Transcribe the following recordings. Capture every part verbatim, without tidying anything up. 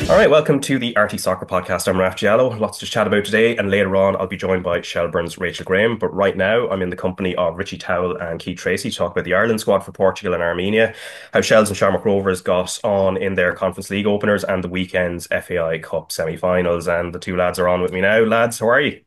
All right, welcome to the R T Soccer Podcast. I'm Raf Giallo. Lots to chat about today, and later on, I'll be joined by Shelbourne's Rachel Graham. But right now, I'm in the company of Richie Towell and Keith Tracy to talk about the Ireland squad for Portugal and Armenia, how Shells and Shamrock Rovers got on in their Conference League openers, and the weekend's F A I Cup semi-finals. And the two lads are on with me now. Lads, how are you?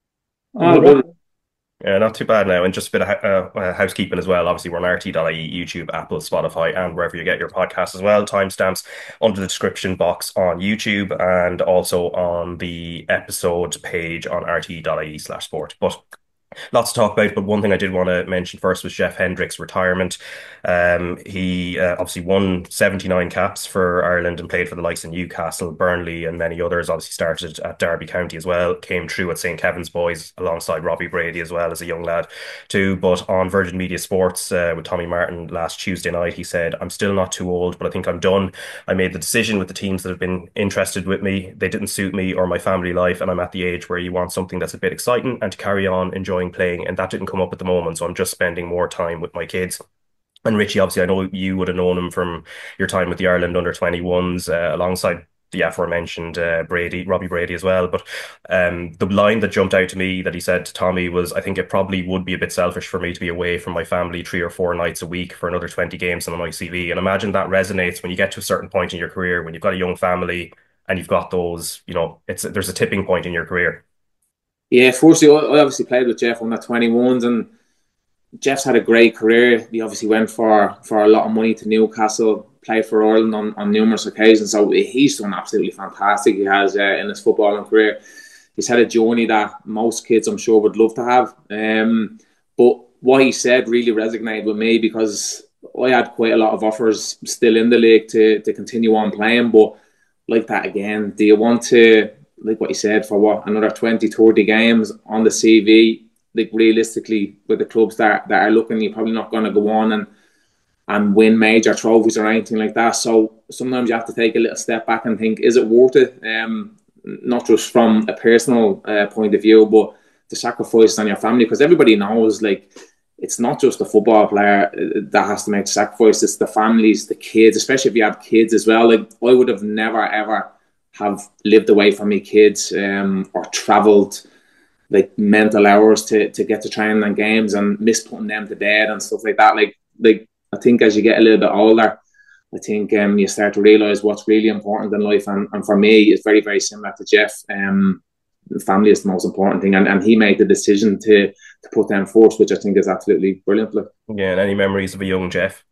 Oh, good. Yeah, not too bad now. And just a bit of uh, uh, housekeeping as well. Obviously, we're on R T dot I E, YouTube, Apple, Spotify, and wherever you get your podcasts as well. Timestamps under the description box on YouTube and also on the episode page on R T dot I E slash sport. But lots to talk about, but one thing I did want to mention first was Jeff Hendrick's retirement. Um, he uh, obviously won seventy-nine caps for Ireland and played for the likes of Newcastle, Burnley, and many others. Obviously started at Derby County as well, came through at Saint Kevin's Boys alongside Robbie Brady as well as a young lad too. But on Virgin Media Sports uh, with Tommy Martin last Tuesday night, he said, "I'm still not too old, but I think I'm done. I made the decision with the teams that have been interested with me. They didn't suit me or my family life, and I'm at the age where you want something that's a bit exciting and to carry on enjoying playing, and that didn't come up at the moment. So I'm just spending more time with my kids." And Richie, obviously, I know you would have known him from your time with the Ireland under twenty-ones, uh, alongside the aforementioned uh, Brady, Robbie Brady as well. But um, the line that jumped out to me that he said to Tommy was, "I think it probably would be a bit selfish for me to be away from my family three or four nights a week for another twenty games on my C V." And imagine that resonates when you get to a certain point in your career, when you've got a young family and you've got those, you know, it's there's a tipping point in your career. Yeah, firstly, I I obviously played with Jeff on the twenty-ones, and Jeff's had a great career. He obviously went for for a lot of money to Newcastle, played for Ireland on, on numerous occasions. So he's done absolutely fantastic. He has uh, in his footballing career. He's had a journey that most kids, I'm sure, would love to have. Um, but what he said really resonated with me because I had quite a lot of offers still in the league to to continue on playing. But like that again, do you want to, like what he said, for what, another twenty, thirty games on the C V? Like realistically, with the clubs that, that are looking, you're probably not going to go on and and win major trophies or anything like that. So sometimes you have to take a little step back and think, is it worth it? Um, not just from a personal uh, point of view, but the sacrifices on your family, because everybody knows, like, it's not just the football player that has to make the sacrifice. It's the families, the kids, especially if you have kids as well. Like, I would have never ever have lived away from my kids, um, or travelled like mental hours to to get to training and games and miss putting them to bed and stuff like that. Like like I think as you get a little bit older, I think um, you start to realise what's really important in life. And, and for me, it's very, very similar to Jeff. Um, family is the most important thing. And, and he made the decision to to put them first, which I think is absolutely brilliant. Like, Yeah, and any memories of a young Jeff?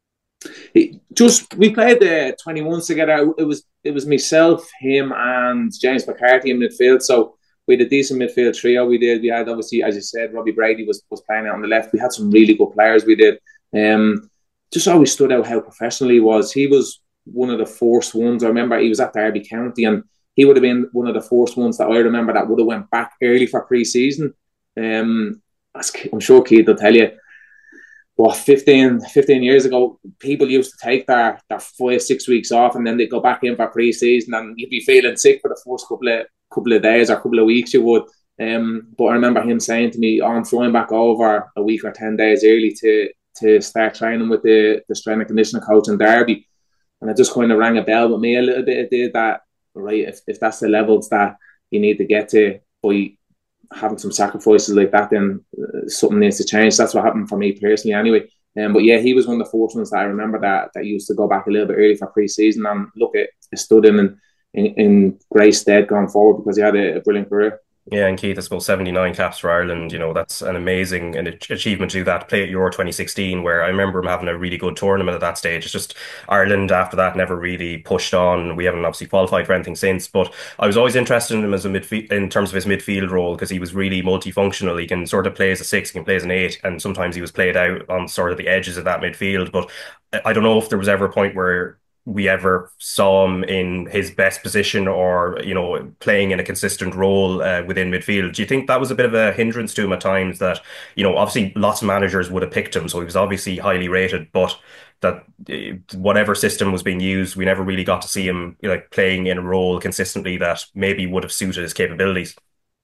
he, just we played the twenty-ones together. It was it was myself, him, and James McCarthy in midfield. So we had a decent midfield trio. We did. We had, obviously, as you said, Robbie Brady was was playing out on the left. We had some really good players. We did. Um, just always stood out how professional he was. He was one of the first ones. I remember he was at Derby County, and he would have been one of the first ones that I remember that would have went back early for pre-season. Um, I'm sure Keith will tell you, what, fifteen, fifteen years ago, people used to take their, their five, six weeks off, and then they'd go back in for pre-season, and you'd be feeling sick for the first couple of couple of days or couple of weeks, you would. Um, but I remember him saying to me, "Oh, I'm flying back over a week or ten days early to to start training with the, the strength and conditioning coach in Derby." And it just kind of rang a bell with me a little bit. It did that, right? If, if that's the levels that you need to get to by having some sacrifices like that, then uh, something needs to change. That's what happened for me personally, anyway. Um, but yeah, he was one of the first ones that I remember that that used to go back a little bit early for pre-season, and look, it, it stood him in, in in great stead going forward because he had a, a brilliant career. Yeah, and Keith, I suppose seventy-nine caps for Ireland, you know, that's an amazing an ach- achievement to do that. Play at Euro twenty sixteen, where I remember him having a really good tournament at that stage. It's just Ireland after that never really pushed on. We haven't obviously qualified for anything since, but I was always interested in him as a midfield in terms of his midfield role because he was really multifunctional. He can sort of play as a six, he can play as an eight, and sometimes he was played out on sort of the edges of that midfield. But I I don't know if there was ever a point where we ever saw him in his best position or, you know, playing in a consistent role uh, within midfield. Do you think that was a bit of a hindrance to him at times that, you know, obviously lots of managers would have picked him, so he was obviously highly rated, but that uh, whatever system was being used, we never really got to see him, you know, like playing in a role consistently that maybe would have suited his capabilities?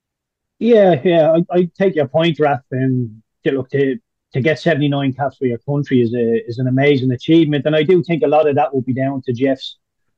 Yeah, yeah, I, I take your point, Raf. And to, look, to to get seventy-nine caps for your country is a is an amazing achievement, and I do think a lot of that will be down to Jeff's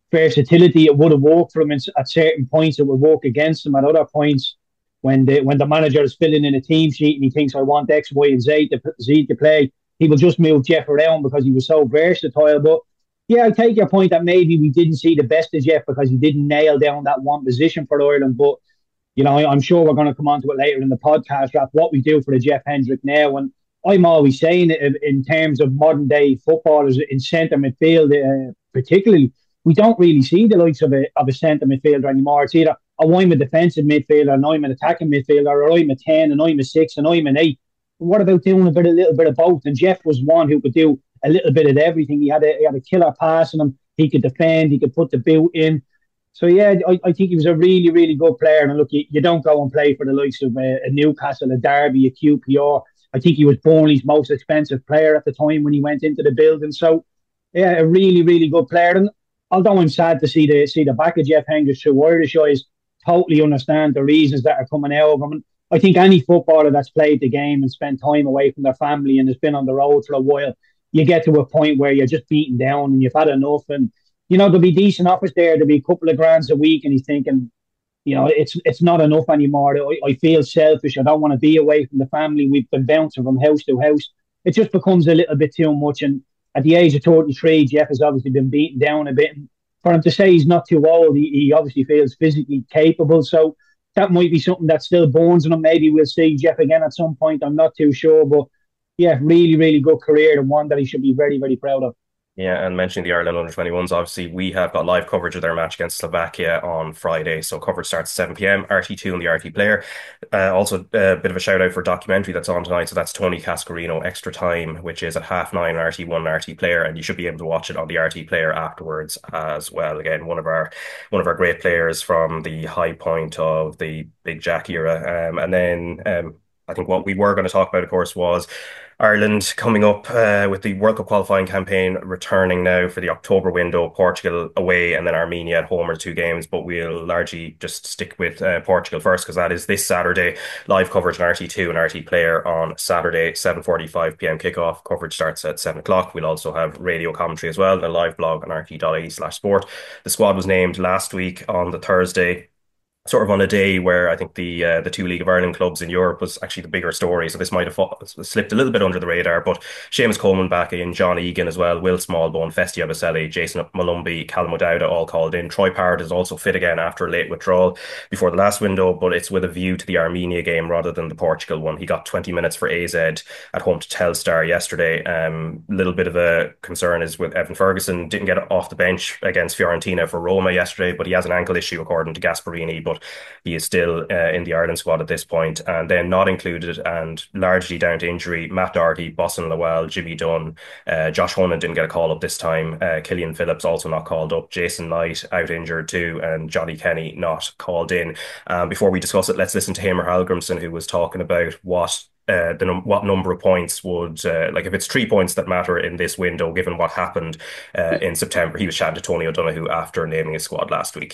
versatility. It would have worked for him at certain points. It would work against him at other points. When the when the manager is filling in a team sheet and he thinks I want X, Y, and Z to, Z to play, he will just move Jeff around because he was so versatile. But yeah, I take your point that maybe we didn't see the best of Jeff because he didn't nail down that one position for Ireland. But you know, I'm sure we're going to come on to it later in the podcast, Raf, what we do for the Jeff Hendrick now. And I'm always saying it in terms of modern day footballers in centre midfield, uh, particularly, we don't really see the likes of a of a centre midfielder anymore. It's either, oh, I'm a defensive midfielder and I'm an attacking midfielder, or I'm a ten and I'm a six and I'm an eight. What about doing a bit, a little bit of both? And Jeff was one who could do a little bit of everything. He had a, he had a killer pass in him. He could defend. He could put the boot in. So, yeah, I, I think he was a really, really good player. And look, you, you don't go and play for the likes of a, a Newcastle, a Derby, a Q P R. I think he was Burnley's most expensive player at the time when he went into the building. So, yeah, a really, really good player. And although I'm sad to see the see the back of Jeff Hendrick through Irish eyes, totally understand the reasons that are coming out of him. And I think any footballer that's played the game and spent time away from their family and has been on the road for a while, you get to a point where you're just beaten down and you've had enough. And, you know, there'll be decent offers there. There'll be a couple of grands a week. And he's thinking, you know, it's it's not enough anymore. I, I feel selfish. I don't want to be away from the family. We've been bouncing from house to house. It just becomes a little bit too much. And at the age of thirty-three, Jeff has obviously been beaten down a bit. And for him to say he's not too old, he, he obviously feels physically capable. So that might be something that still burns in him. Maybe we'll see Jeff again at some point. I'm not too sure. But yeah, really, really good career and one that he should be very, very proud of. Yeah, and mentioning the Ireland under twenty-ones, obviously we have got live coverage of their match against Slovakia on Friday. So coverage starts at seven p.m, R T two and the R T Player. Uh, also, a bit of a shout out for a documentary that's on tonight. So that's Tony Cascarino, Extra Time, which is at half nine on R T one and R T Player. And you should be able to watch it on the R T Player afterwards as well. Again, one of our one of our great players from the high point of the Big Jack era. Um, and then um, I think what we were going to talk about, of course, was Ireland coming up uh, with the World Cup qualifying campaign returning now for the October window. Portugal away and then Armenia at home are two games, but we'll largely just stick with uh, Portugal first because that is this Saturday. Live coverage on R T two and R T Player on Saturday, seven forty-five p.m. kickoff. Coverage starts at seven o'clock. We'll also have radio commentary as well and a live blog on rt.ie slash sport. The squad was named last week on the Thursday, sort of on a day where I think the uh, the two League of Ireland clubs in Europe was actually the bigger story. So this might have fought, slipped a little bit under the radar. But Seamus Coleman back in, John Egan as well, Will Smallbone, Festy Abaselli, Jason Malumbi, Callum O'Dowda all called in. Troy Parrott is also fit again after a late withdrawal before the last window, but it's with a view to the Armenia game rather than the Portugal one. He got twenty minutes for A Z at home to Telstar yesterday. A um, little bit of a concern is with Evan Ferguson. Didn't get off the bench against Fiorentina for Roma yesterday, but he has an ankle issue according to Gasparini. But he is still uh, in the Ireland squad at this point. And then not included, and largely down to injury, Matt Doherty, Boston Lowell, Jimmy Dunn, uh, Josh Honan didn't get a call up this time. Uh, Killian Phillips also not called up. Jason Knight out injured too, and Johnny Kenny not called in. Um, before we discuss it, let's listen to Hamer Hallgrimsson, who was talking about what Uh, the num- what number of points would uh, like if it's three points that matter in this window given what happened uh, in September. He was chatting to Tony O'Donoghue after naming his squad last week.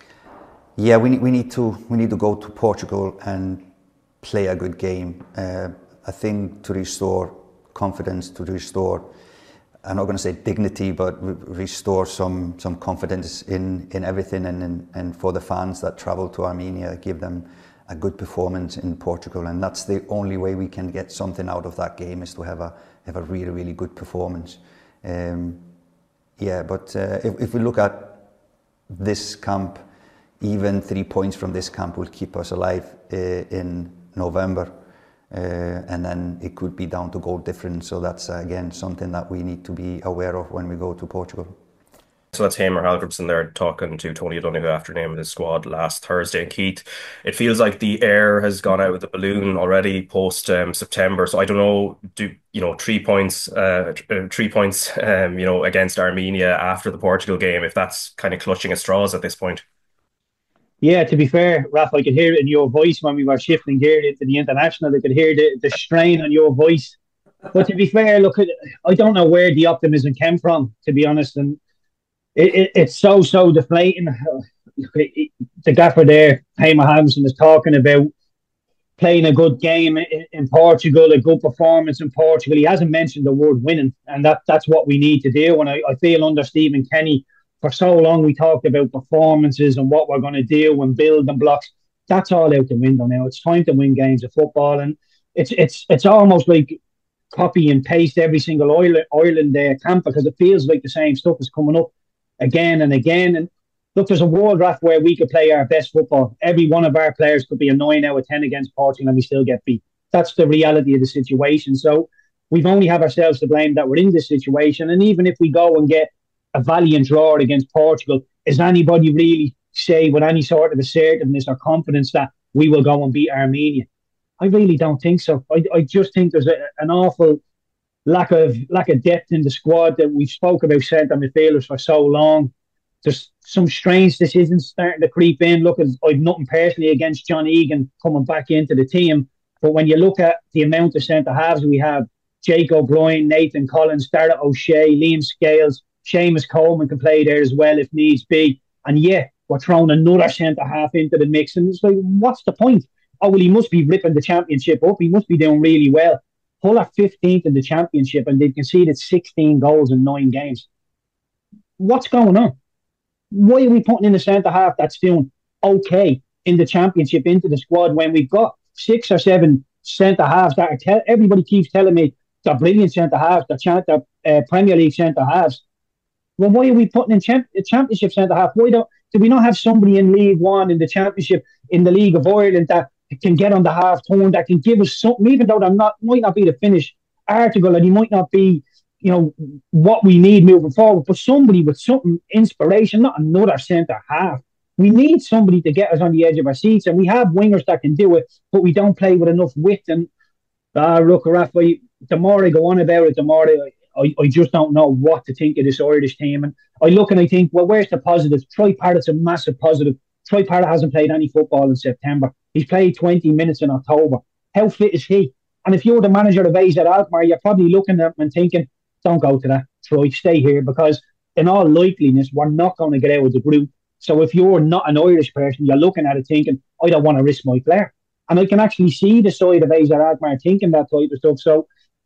Yeah, we need, we need to we need to go to Portugal and play a good game. Uh, I think to restore confidence, to restore, I'm not going to say dignity, but re- restore some some confidence in in everything, and in, and for the fans that travel to Armenia, give them a good performance in Portugal. And that's the only way we can get something out of that game, is to have a have a really really good performance. Um, yeah, but uh, if, if we look at this camp, even three points from this camp will keep us alive uh, in November, uh, and then it could be down to goal difference. So that's uh, again something that we need to be aware of when we go to Portugal. So that's Hamer Hallgrimsson there talking to Tony O'Donoghue after naming his squad last Thursday. And Keith, it feels like the air has gone out of the balloon already post um, September. So I don't know, do you know three points, uh, three points, um, you know, against Armenia after the Portugal game, if that's kind of clutching at straws at this point? Yeah, to be fair, Raf, I could hear it in your voice when we were shifting gear into the international. I could hear the, the strain on your voice. But to be fair, look, I don't know where the optimism came from, to be honest. And It, it, it's so, so deflating. The gaffer there, Hamer Hallgrimsson, is talking about playing a good game in, in Portugal, a good performance in Portugal. He hasn't mentioned the word winning, and that that's what we need to do. And I, I feel under Stephen Kenny, for so long we talked about performances and what we're going to do and build and blocks. That's all out the window now. It's time to win games of football, and it's it's it's almost like copy and paste every single Ireland, Ireland uh, camp, because it feels like the same stuff is coming up again and again. And look, there's a world rap where we could play our best football. Every one of our players could be a nine out of ten against Portugal and we still get beat. That's the reality of the situation. So we've only have ourselves to blame that we're in this situation. And even if we go and get a valiant draw against Portugal, is anybody really say with any sort of assertiveness or confidence that we will go and beat Armenia? I really don't think so. I, I just think there's a, an awful lack of lack of depth in the squad. That we've spoke about centre midfielders for so long. There's some strange decisions starting to creep in. Look, I've nothing personally against John Egan coming back into the team, but when you look at the amount of centre halves we have, Jake O'Brien, Nathan Collins, Dara O'Shea, Liam Scales, Seamus Coleman can play there as well if needs be. And yeah, we're throwing another centre half into the mix. And it's like, what's the point? Oh, well, he must be ripping the championship up. He must be doing really well. Hull are fifteenth in the championship and they've conceded sixteen goals in nine games. What's going on? Why are we putting in a centre half that's doing okay in the championship into the squad when we've got six or seven centre halves that are te- everybody keeps telling me they're brilliant centre halves, they're, cha- they're uh, Premier League centre halves. Well, why are we putting in champ- championship centre half? Why don't do we not have somebody in League One, in the Championship, in the League of Ireland that can get on the half turn, that can give us something, even though that not might not be the finished article and he might not be, you know, what we need moving forward, but somebody with something inspiration, not another centre half. We need somebody to get us on the edge of our seats, and we have wingers that can do it, but we don't play with enough width. And uh, look, Rafa, the more I go on about it, the more I, I, I just don't know what to think of this Irish team. And I look and I think, well, where's the positives? Troy Parrott's a massive positive. Troy Parrott hasn't played any football in September. He's played twenty minutes in October. How fit is he? And if you're the manager of A Z Alkmaar, you're probably looking at him and thinking, don't go to that, Troy, stay here, because in all likeliness, we're not going to get out of the group. So if you're not an Irish person, you're looking at it thinking, I don't want to risk my player. And I can actually see the side of A Z Alkmaar thinking that type of stuff. So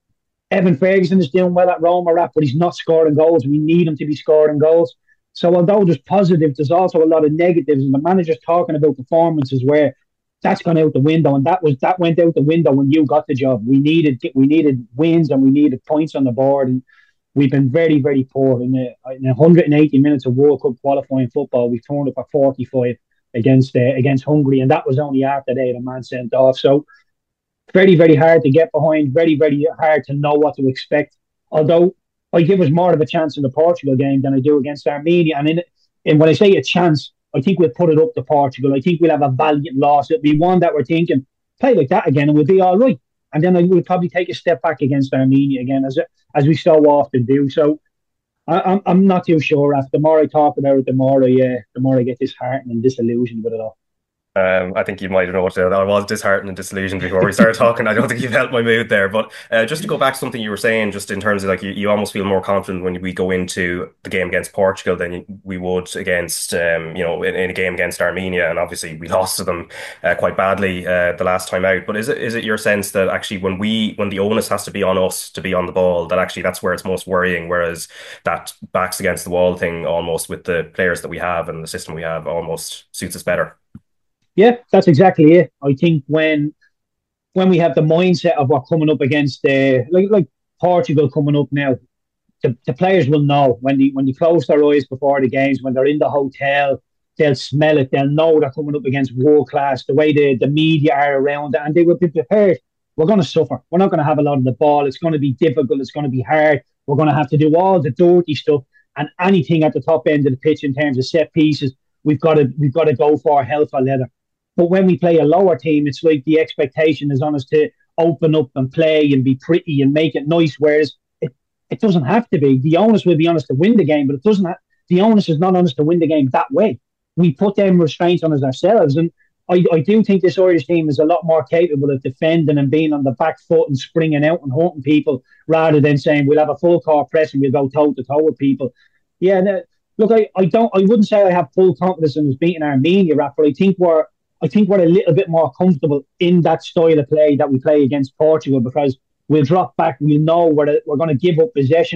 Evan Ferguson is doing well at Roma, but he's not scoring goals. We need him to be scoring goals. So although there's positives, there's also a lot of negatives. And the manager's talking about performances where that's gone out the window, and that was that went out the window when you got the job. We needed we needed wins and we needed points on the board, and we've been very, very poor. In, the, in one hundred eighty minutes of World Cup qualifying football, we turned up at forty-five against uh, against Hungary, and that was only after they had a man sent off. So very, very hard to get behind, very, very hard to know what to expect. Although I give us more of a chance in the Portugal game than I do against Armenia, and in and when I say a chance, I think we'll put it up to Portugal. I think we'll have a valiant loss. It'll be one that we're thinking, play like that again and we'll be all right. And then we'll probably take a step back against Armenia again, as as we so often do. So I, I'm I'm not too sure. After the more I talk about it, the more I uh, the more I get disheartened and disillusioned with it all. Um, I think you might have noticed that I was disheartened and disillusioned before we started talking. I don't think you've helped my mood there. But uh, just to go back to something you were saying, just in terms of like you, you almost feel more confident when we go into the game against Portugal than we would against, um, you know, in, in a game against Armenia. And obviously we lost to them uh, quite badly uh, the last time out. But is it is it your sense that actually when we when the onus has to be on us to be on the ball, that actually that's where it's most worrying, whereas that backs against the wall thing almost with the players that we have and the system we have almost suits us better? Yeah, that's exactly it. I think when when we have the mindset of what coming up against uh, like like Portugal coming up now, the, the players will know when they when they close their eyes before the games, when they're in the hotel, they'll smell it, they'll know they're coming up against world class, the way the, the media are around it, and they will be prepared. We're going to suffer. We're not going to have a lot of the ball. It's going to be difficult. It's going to be hard. We're going to have to do all the dirty stuff and anything at the top end of the pitch in terms of set pieces. We've got to we've got to go for hell for leather. But when we play a lower team, it's like the expectation is on us to open up and play and be pretty and make it nice, whereas it, it doesn't have to be. The onus will be on us to win the game, but it doesn't have, the onus is not on us to win the game that way. We put them restraints on us ourselves. And I, I do think this Irish team is a lot more capable of defending and being on the back foot and springing out and hurting people rather than saying we'll have a full court press and we'll go toe to toe with people. Yeah, no, look, I, I don't I wouldn't say I have full confidence in us beating Armenia, Rap, but I think we're I think we're a little bit more comfortable in that style of play that we play against Portugal, because we'll drop back, we'll know we're, we're going to give up possession,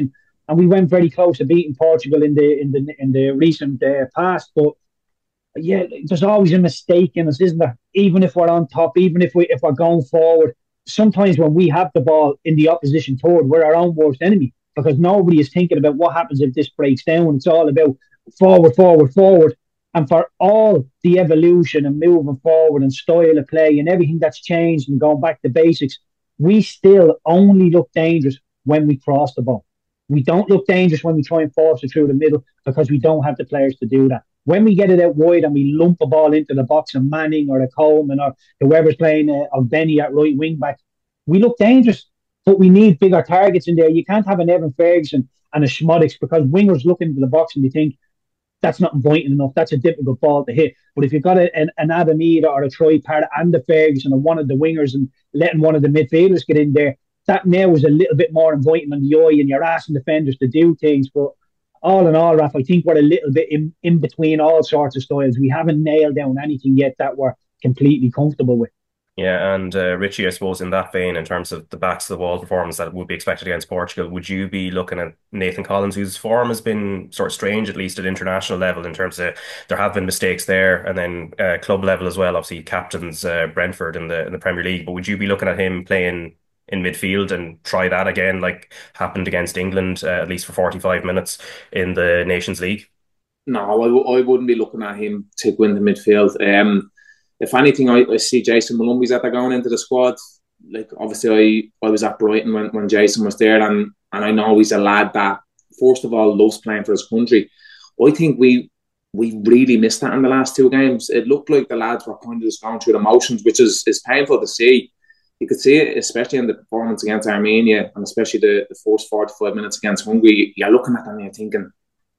and we went very close to beating Portugal in the in the in the recent uh, past. But yeah, there's always a mistake in us, isn't there? Even if we're on top, even if we if we're going forward, sometimes when we have the ball in the opposition third, we're our own worst enemy because nobody is thinking about what happens if this breaks down. It's all about forward, forward, forward. And for all the evolution and moving forward and style of play and everything that's changed and going back to basics, we still only look dangerous when we cross the ball. We don't look dangerous when we try and force it through the middle because we don't have the players to do that. When we get it out wide and we lump a ball into the box of Manning or a Coleman or whoever's playing uh, or Benny at right wing back, we look dangerous, but we need bigger targets in there. You can't have an Evan Ferguson and a Schmodics because wingers look into the box and they think, that's not inviting enough. That's a difficult ball to hit. But if you've got a, an, an Adam Ida or a Troy Parrott and a Ferguson or one of the wingers and letting one of the midfielders get in there, that now is a little bit more inviting on the eye and you're asking defenders to do things. But all in all, Raf, I think we're a little bit in, in between all sorts of styles. We haven't nailed down anything yet that we're completely comfortable with. Yeah, and uh, Richie, I suppose in that vein, in terms of the backs of the wall performance that would be expected against Portugal, would you be looking at Nathan Collins, whose form has been sort of strange, at least at international level, in terms of there have been mistakes there, and then uh, club level as well. Obviously, captains uh, Brentford in the in the Premier League, but would you be looking at him playing in midfield and try that again, like happened against England, uh, at least for forty-five minutes in the Nations League? No, I, w- I wouldn't be looking at him to go into midfield. Um, if anything, I, I see Jason Molumby's at going into the squad. Like obviously, I, I was at Brighton when, when Jason was there, and and I know he's a lad that first of all loves playing for his country. I think we we really missed that in the last two games. It looked like the lads were kind of just going through the motions, which is is painful to see. You could see it, especially in the performance against Armenia, and especially the, the first forty-five minutes against Hungary. You're looking at them and you're thinking,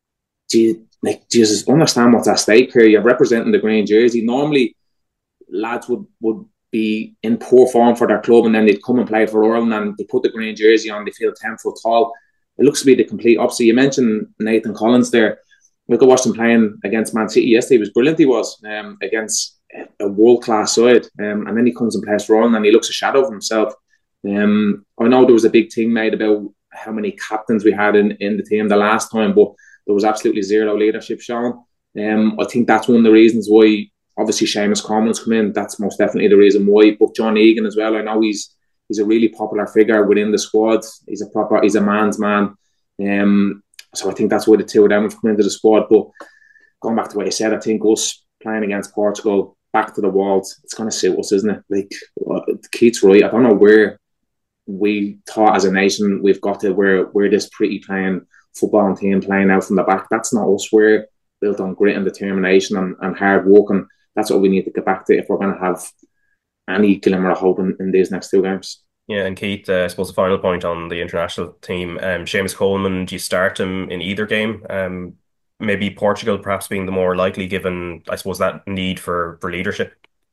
gee, like, Jesus, understand what's at stake here. You're representing the green jersey. Normally, lads would, would be in poor form for their club and then they'd come and play for Ireland and they put the green jersey on, they feel ten foot tall. It looks to be the complete opposite. You mentioned Nathan Collins there. We could watch him playing against Man City yesterday. He was brilliant, he was, um, against a world-class side. Um, and then he comes and plays for Ireland and he looks a shadow of himself. Um, I know there was a big thing made about how many captains we had in, in the team the last time, but there was absolutely zero leadership shown. Um, I think that's one of the reasons why obviously Seamus Coleman's come in. That's most definitely the reason why. But John Egan as well. I know he's he's a really popular figure within the squad. He's a proper, he's a man's man. Um, so I think that's why the two of them have come into the squad. But going back to what you said, I think us playing against Portugal, back to the walls, it's going to suit us, isn't it? Like, Keith's right. I don't know where we thought as a nation we've got to where we're this pretty playing football team playing out from the back. That's not us. We're built on grit and determination and, and hard work, and that's what we need to get back to if we're going to have any glimmer of hope in, in these next two games. Yeah, and Keith, uh, I suppose the final point on the international team, um, Seamus Coleman, do you start him in either game? Um, maybe Portugal perhaps being the more likely, given, I suppose, that need for, for leadership?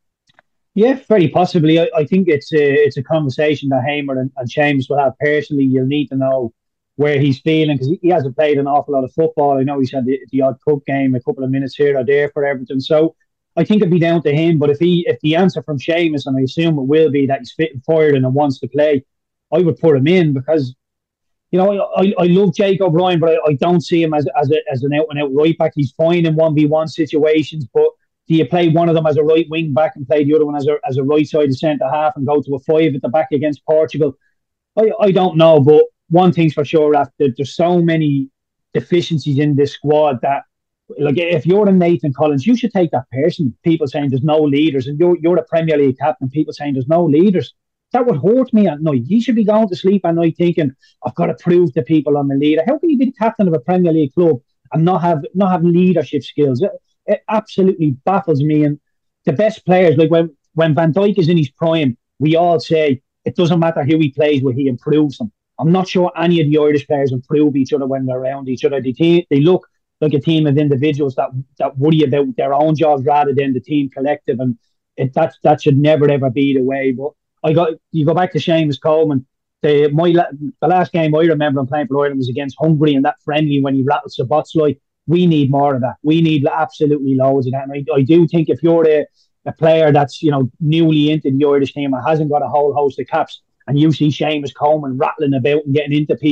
Yeah, very possibly. I, I think it's a, it's a conversation that Hamer and, and Seamus will have personally. You'll need to know where he's feeling because he, he hasn't played an awful lot of football. I know he's had the, the odd cup game, a couple of minutes here or there for Everton. So I think it'd be down to him. But if he, if the answer from Seamus, and I assume it will be that he's fit and fired and wants to play, I would put him in because, you know, I, I love Jake O'Brien, but I, I don't see him as as, a, as an out and out right back. He's fine in one v one situations, but do you play one of them as a right wing back and play the other one as a as a right sided centre half and go to a five at the back against Portugal? I, I don't know, but one thing's for sure, after there's so many deficiencies in this squad that, like, if you're a Nathan Collins, you should take that person. People saying there's no leaders, and you're you're a Premier League captain. People saying there's no leaders. That would hurt me at night. You should be going to sleep at night thinking, I've got to prove to people I'm a leader. How can you be the captain of a Premier League club and not have not have leadership skills? It, it absolutely baffles me. And the best players, like when when Van Dijk is in his prime, we all say it doesn't matter who he plays with, he improves them. I'm not sure any of the Irish players improve each other when they're around each other. They, te- they look like a team of individuals that that worry about their own jobs rather than the team collective, and it, that that should never ever be the way. But I got you go back to Seamus Coleman. The my the last game I remember him playing for Ireland was against Hungary, and that friendly when he rattled Szoboszlai. We need more of that. We need absolutely loads of that. And I, I do think if you're a, a player that's, you know, newly into the Irish team and hasn't got a whole host of caps, and you see Seamus Coleman rattling about and getting into people,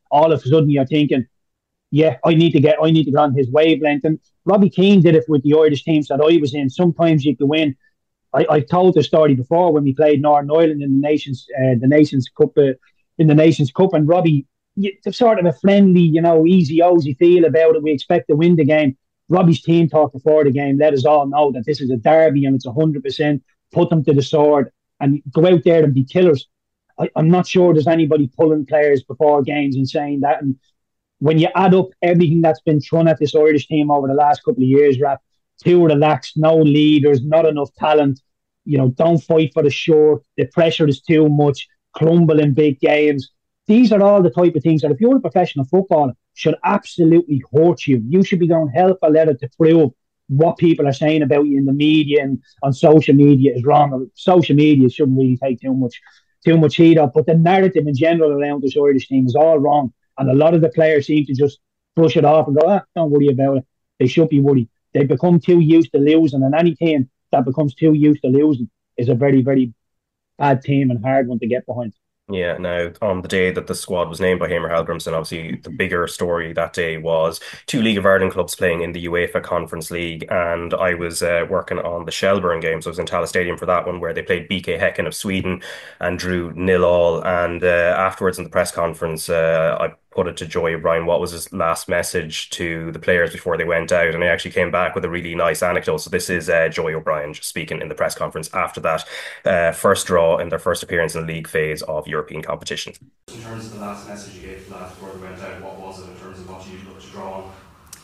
all of a sudden you're thinking, yeah, I need to get, I need to get on his wavelength. And Robbie Keane did it with the Irish teams that I was in. Sometimes you can win. I, I've told the story before when we played Northern Ireland in the Nations, uh, the Nations Cup, uh, in the Nations Cup, and Robbie, you, sort of a friendly, you know, easy, osy feel about it. We expect to win the game. Robbie's team talk before the game let us all know that this is a derby and it's a hundred percent. Put them to the sword and go out there and be killers. I, I'm not sure there's anybody pulling players before games and saying that. And when you add up everything that's been thrown at this Irish team over the last couple of years, Rap, too relaxed, no leaders, not enough talent, you know, don't fight for the short, the pressure is too much, crumble in big games. These are all the type of things that if you're a professional footballer, should absolutely hurt you. You should be going hell for leather to prove what people are saying about you in the media and on social media is wrong. Social media shouldn't really take too much too much heat up, but the narrative in general around this Irish team is all wrong. And a lot of the players seem to just brush it off and go, ah, don't worry about it. They should be worried. They become too used to losing, and any team that becomes too used to losing is a very, very bad team and hard one to get behind. Yeah, now on the day that the squad was named by Hamer Hallgrimsson, obviously the bigger story that day was two League of Ireland clubs playing in the UEFA Conference League, and I was uh, working on the Shelbourne game, so I was in Tallaght Stadium for that one, where they played B K Häcken of Sweden and drew nil all. And uh, afterwards in the press conference, uh, I put it to Joey O'Brien what was his last message to the players before they went out, and he actually came back with a really nice anecdote. So this is uh, Joey O'Brien just speaking in the press conference after that uh, first draw in their first appearance in the league phase of European competition. In terms of the last message you gave to the lads before they went out, what was it in terms of what you looked to draw on?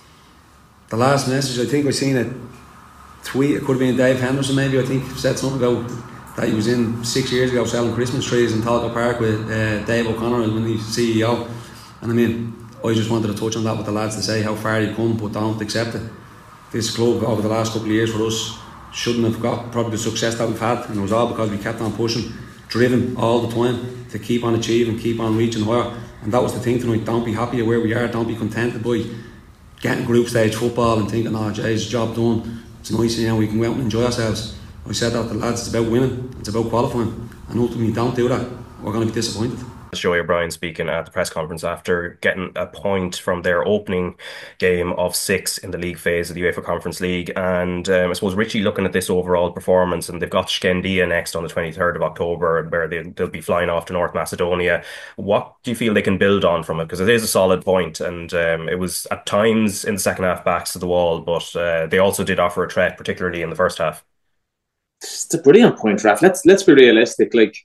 The last message, I think I seen a tweet, it could have been Dave Henderson maybe, I think said something about that he was in six years ago selling Christmas trees in Talca Park with uh, Dave O'Connor when he was C E O. And I mean, I just wanted to touch on that with the lads to say how far you come, but don't accept it. This club over the last couple of years for us shouldn't have got probably the success that we've had, and it was all because we kept on pushing, driven all the time to keep on achieving, keep on reaching higher. And that was the thing tonight. Don't be happy where we are, don't be contented by getting group stage football and thinking, oh geez, job done, it's nice, you know, we can go out and enjoy ourselves. I said that to the lads, it's about winning, it's about qualifying, and ultimately don't do that, we're going to be disappointed. Joey O'Brien speaking at the press conference after getting a point from their opening game of six in the league phase of the UEFA Conference League. And um, I suppose Richie looking at this overall performance, and they've got Skendia next on the twenty-third of October, where they, they'll be flying off to North Macedonia. What do you feel they can build on from it? Because it is a solid point, and um, it was at times in the second half backs to the wall, but uh, they also did offer a threat, particularly in the first half. It's a brilliant point, Raf. Let's, let's be realistic. Like,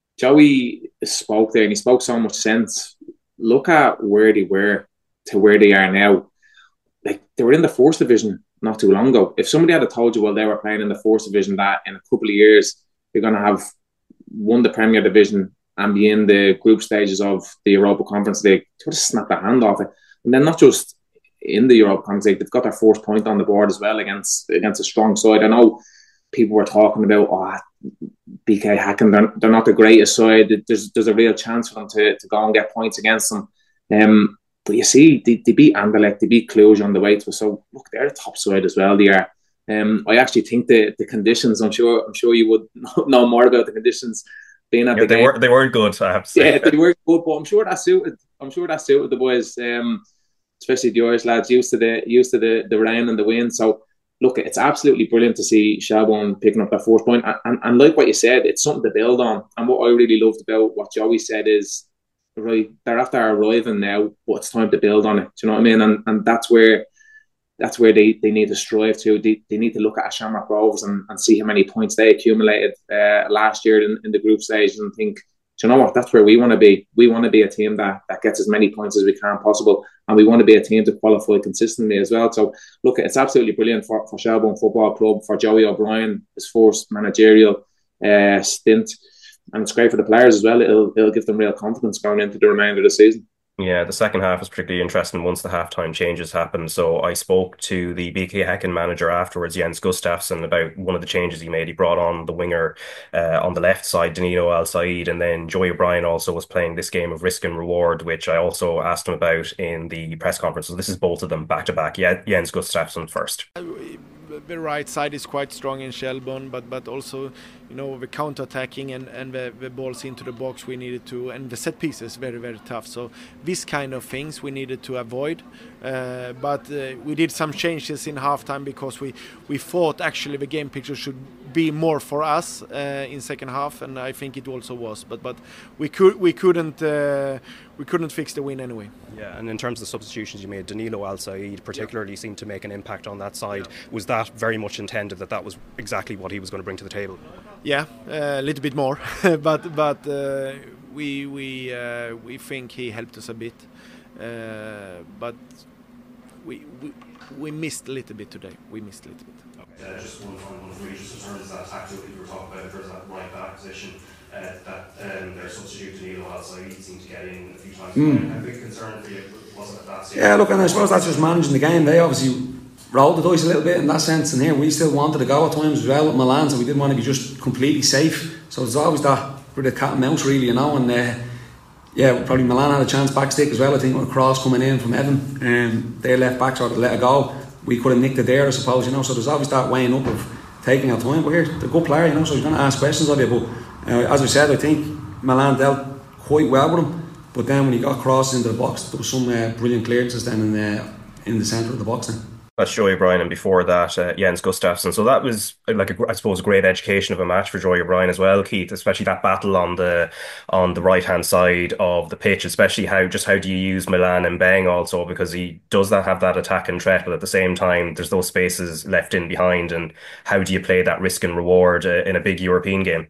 Joey spoke there and he spoke so much sense. Look at where they were to where they are now. Like, they were in the fourth division not too long ago. If somebody had told you while they were playing in the fourth division that in a couple of years you're going to have won the Premier Division and be in the group stages of the Europa Conference League, they would have snapped their hand off it. And then not just in the Europa Conference League, they've got their fourth point on the board as well against against a strong side. I know people were talking about, oh, B K Häcken, they're, they're not the greatest side. There's there's a real chance for them to, to go and get points against them. Um, but you see, they, they beat Anderlecht, they beat Cluj on the way to us. So look, they're a top side as well. They are. Um, I actually think the the conditions. I'm sure I'm sure you would know more about the conditions being at yeah, the they game. were they weren't good. I have to say. Yeah, they were good, but I'm sure that suited. I'm sure that suited the boys, um, especially the Irish lads, used to the used to the the rain and the wind. So. Look, it's absolutely brilliant to see Shelbourne picking up that fourth point. And, and, and like what you said, it's something to build on. And what I really loved about what Joey said is, right, they're after arriving now, but it's time to build on it. Do you know what I mean? And and that's where that's where they, they need to strive to. They, they need to look at Shamrock Rovers and, and see how many points they accumulated uh, last year in, in the group stage and think, do you know what? That's where we want to be. We want to be a team that, that gets as many points as we can possible. And we want to be a team to qualify consistently as well. So, look, it's absolutely brilliant for, for Shelbourne Football Club, for Joey O'Brien, his first managerial uh, stint. And it's great for the players as well. It'll, it'll give them real confidence going into the remainder of the season. Yeah, the second half was particularly interesting once the halftime changes happened. So I spoke to the B K Häcken manager afterwards, Jens Gustafsson, about one of the changes he made. He brought on the winger uh, on the left side, Danilo Al Said, and then Joey O'Brien also was playing this game of risk and reward, which I also asked him about in the press conference. So this is both of them back to back. Yeah, Jens Gustafsson first. The right side is quite strong in Shelbourne, but but also you know, the counter-attacking and, and the, the balls into the box we needed to, and the set pieces very, very tough. So these kind of things we needed to avoid. Uh, but uh, we did some changes in halftime because we, we thought actually the game picture should be more for us uh, in second half, and I think it also was. But but we could we couldn't uh, we couldn't fix the win anyway. Yeah, and in terms of the substitutions you made, Danilo Al Said particularly yeah. seemed to make an impact on that side. Yeah. Was that very much intended that that was exactly what he was going to bring to the table? Yeah, uh, a little bit more, but but uh, we we uh, we think he helped us a bit, uh, but we, we we missed a little bit today. We missed a little bit. Uh, just one final one for you, just in terms of that tactical you were talking about, in terms of that right back position, uh, that um, their substitute Danilo Al Said seemed to get in a few times. Mm. A big concern for you was it at that stage? Yeah, look, and I suppose that's just managing the game. They obviously rolled the dice a little bit in that sense, and here we still wanted to go at times as well at Milan, so we didn't want to be just completely safe. So there's always that bit of cat and mouse, really, you know. And uh, yeah, probably Milan had a chance back stick as well. I think with a cross coming in from Evan, um, their left back sort of let it go. We could have nicked it there, I suppose, you know. So there's always that weighing up of taking our time. But here, they're a good player, you know, so he's going to ask questions of you. But uh, as I said, I think Milan dealt quite well with him. But then when he got crosses into the box, there was some uh, brilliant clearances then in the in the centre of the box then. That's Joey O'Brien, and before that, uh, Jens Gustafsson. So that was like, a, I suppose, a great education of a match for Joey O'Brien as well, Keith. Especially that battle on the on the right hand side of the pitch. Especially how just how do you use Milan Mbengue also, because he does that have that attack and threat, but at the same time there's those spaces left in behind. And how do you play that risk and reward uh, in a big European game?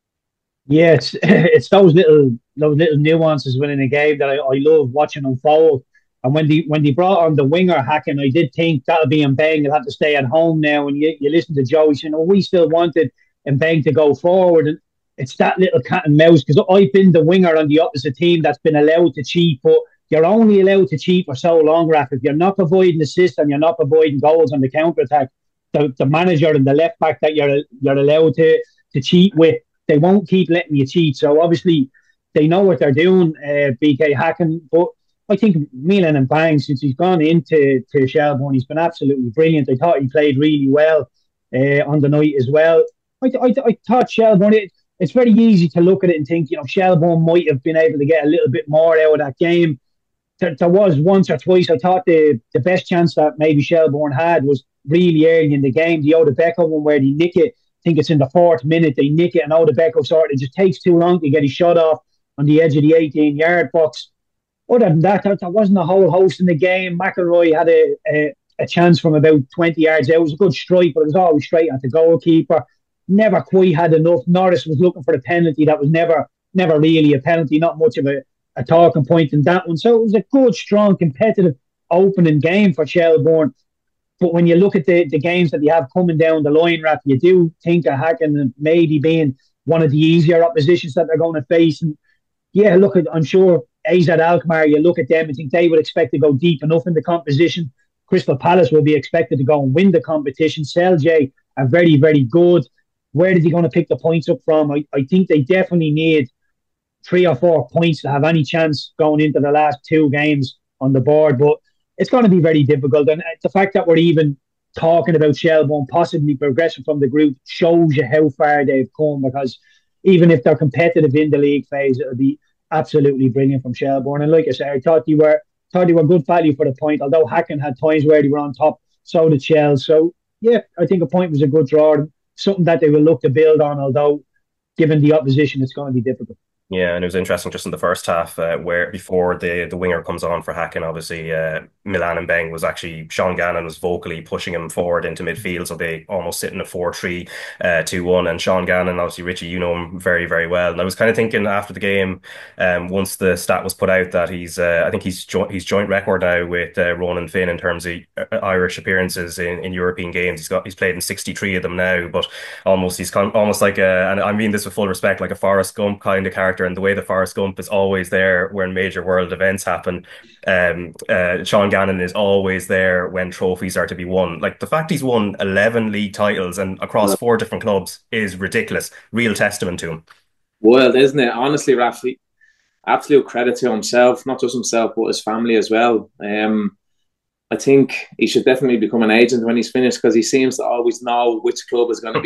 Yeah, it's it's those little those little nuances within a game that I, I love watching unfold. And when they when they brought on the winger Hacken, I did think that'll be Mbengue. He'll have to stay at home now. And you, you listen to Joe, he's saying, "Oh, we still wanted Mbengue to go forward." And it's that little cat and mouse, because I've been the winger on the opposite team that's been allowed to cheat, but you're only allowed to cheat for so long, Raf. If you're not providing assists and you're not providing goals on the counter attack, the, the manager and the left back that you're you're allowed to to cheat with, they won't keep letting you cheat. So obviously they know what they're doing, uh, B K Hacken, but I think Milan Mbengue, since he's gone into to Shelbourne, he's been absolutely brilliant. I thought he played really well uh, on the night as well. I, I, I thought Shelbourne, it, it's very easy to look at it and think, you know, Shelbourne might have been able to get a little bit more out of that game. There, there was once or twice, I thought the, the best chance that maybe Shelbourne had was really early in the game, the Odebeko one where they nick it. I think it's in the fourth minute, they nick it, and Odebeko sort of just takes too long to get his shot off on the edge of the eighteen-yard box. Other than that, there, there wasn't a whole host in the game. McElroy had a, a, a chance from about twenty yards out. It was a good strike, but it was always straight at the goalkeeper. Never quite had enough. Norris was looking for the penalty. That was never never really a penalty, not much of a, a talking point in that one. So it was a good, strong, competitive opening game for Shelbourne. But when you look at the, the games that you have coming down the line, Raf, you do think of Hacken maybe being one of the easier oppositions that they're going to face. And yeah, look, I'm sure A Z Alkmaar, you look at them and think they would expect to go deep enough in the competition. Crystal Palace will be expected to go and win the competition. Celje are very, very good. Where are they going to pick the points up from? I, I think they definitely need three or four points to have any chance going into the last two games on the board. But it's going to be very difficult. And the fact that we're even talking about Shelbourne possibly progressing from the group shows you how far they've come, because even if they're competitive in the league phase, it'll be absolutely brilliant from Shelbourne. And like I said, I thought they were thought they were good value for the point, although Hacken had times where they were on top, so did Shell. So yeah, I think a point was a good draw, something that they will look to build on, although given the opposition it's going to be difficult. Yeah, and it was interesting just in the first half uh, where before the, the winger comes on for Hacken, obviously uh, Milan Mbengue was actually, Sean Gannon was vocally pushing him forward into midfield, so they almost sit in a four three two one, and Sean Gannon, obviously Richie, you know him very, very well, and I was kind of thinking after the game, um, once the stat was put out that he's, uh, I think he's, jo he's joint record now with uh, Ronan Finn in terms of Irish appearances in, in European games. He's got he's played in sixty-three of them now, but almost he's kind almost like a, and I mean this with full respect, like a Forrest Gump kind of character, and the way that Forrest Gump is always there when major world events happen, um, uh, Sean Gannon is always there when trophies are to be won. Like the fact he's won eleven league titles and across four different clubs is ridiculous. Real testament to him. Well, isn't it? Honestly, Rafi, absolute credit to himself, not just himself, but his family as well. Um, I think he should definitely become an agent when he's finished, because he seems to always know which club is going to be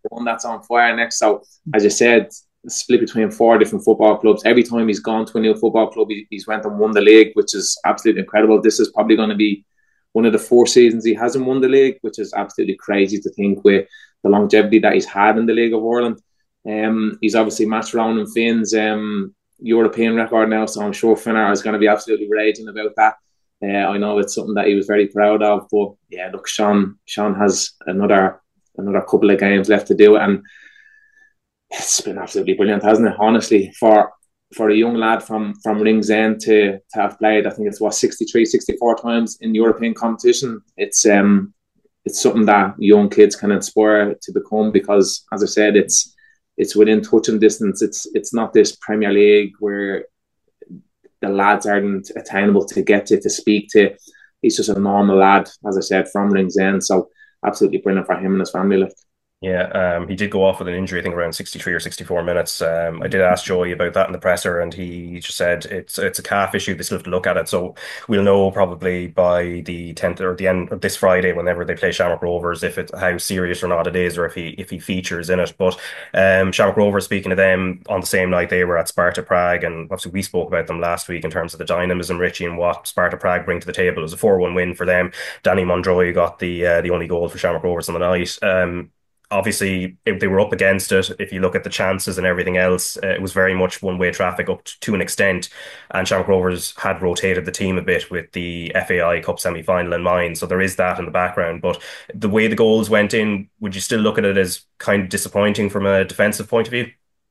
one that's on fire next. So, as I said, split between four different football clubs. Every time he's gone to a new football club, he, he's went and won the league, which is absolutely incredible. This is probably going to be one of the four seasons he hasn't won the league, which is absolutely crazy to think with the longevity that he's had in the League of Ireland. Um, he's obviously matched Ronan Finn's um, European record now, so I'm sure Finnar is going to be absolutely raging about that. Uh, I know it's something that he was very proud of, but yeah, look, Sean Sean has another another couple of games left to do it, and it's been absolutely brilliant, hasn't it? Honestly, for for a young lad from from Ringsend to to have played, I think it's what sixty-three, sixty-four times in European competition. It's um it's something that young kids can inspire to become, because, as I said, it's it's within touching distance. It's it's not this Premier League where the lads aren't attainable to get to, to speak to. He's just a normal lad, as I said, from Ringsend. So absolutely brilliant for him and his family. Like. Yeah, um, he did go off with an injury, I think around sixty-three or sixty-four minutes. Um, I did ask Joey about that in the presser, and he just said it's it's a calf issue. They still have to look at it, so we'll know probably by the tenth or the end of this Friday, whenever they play Shamrock Rovers, if it's how serious or not it is, or if he if he features in it. But um, Shamrock Rovers, speaking of them, on the same night they were at Sparta Prague, and obviously we spoke about them last week in terms of the dynamism, Richie, and what Sparta Prague bring to the table. It was a four one win for them. Danny Mondroy got the uh, the only goal for Shamrock Rovers on the night. Um, Obviously, if they were up against it, if you look at the chances and everything else, uh, it was very much one-way traffic up to, to an extent. And Shamrock Rovers had rotated the team a bit with the F A I Cup semi-final in mind. So there is that in the background. But the way the goals went in, would you still look at it as kind of disappointing from a defensive point of view?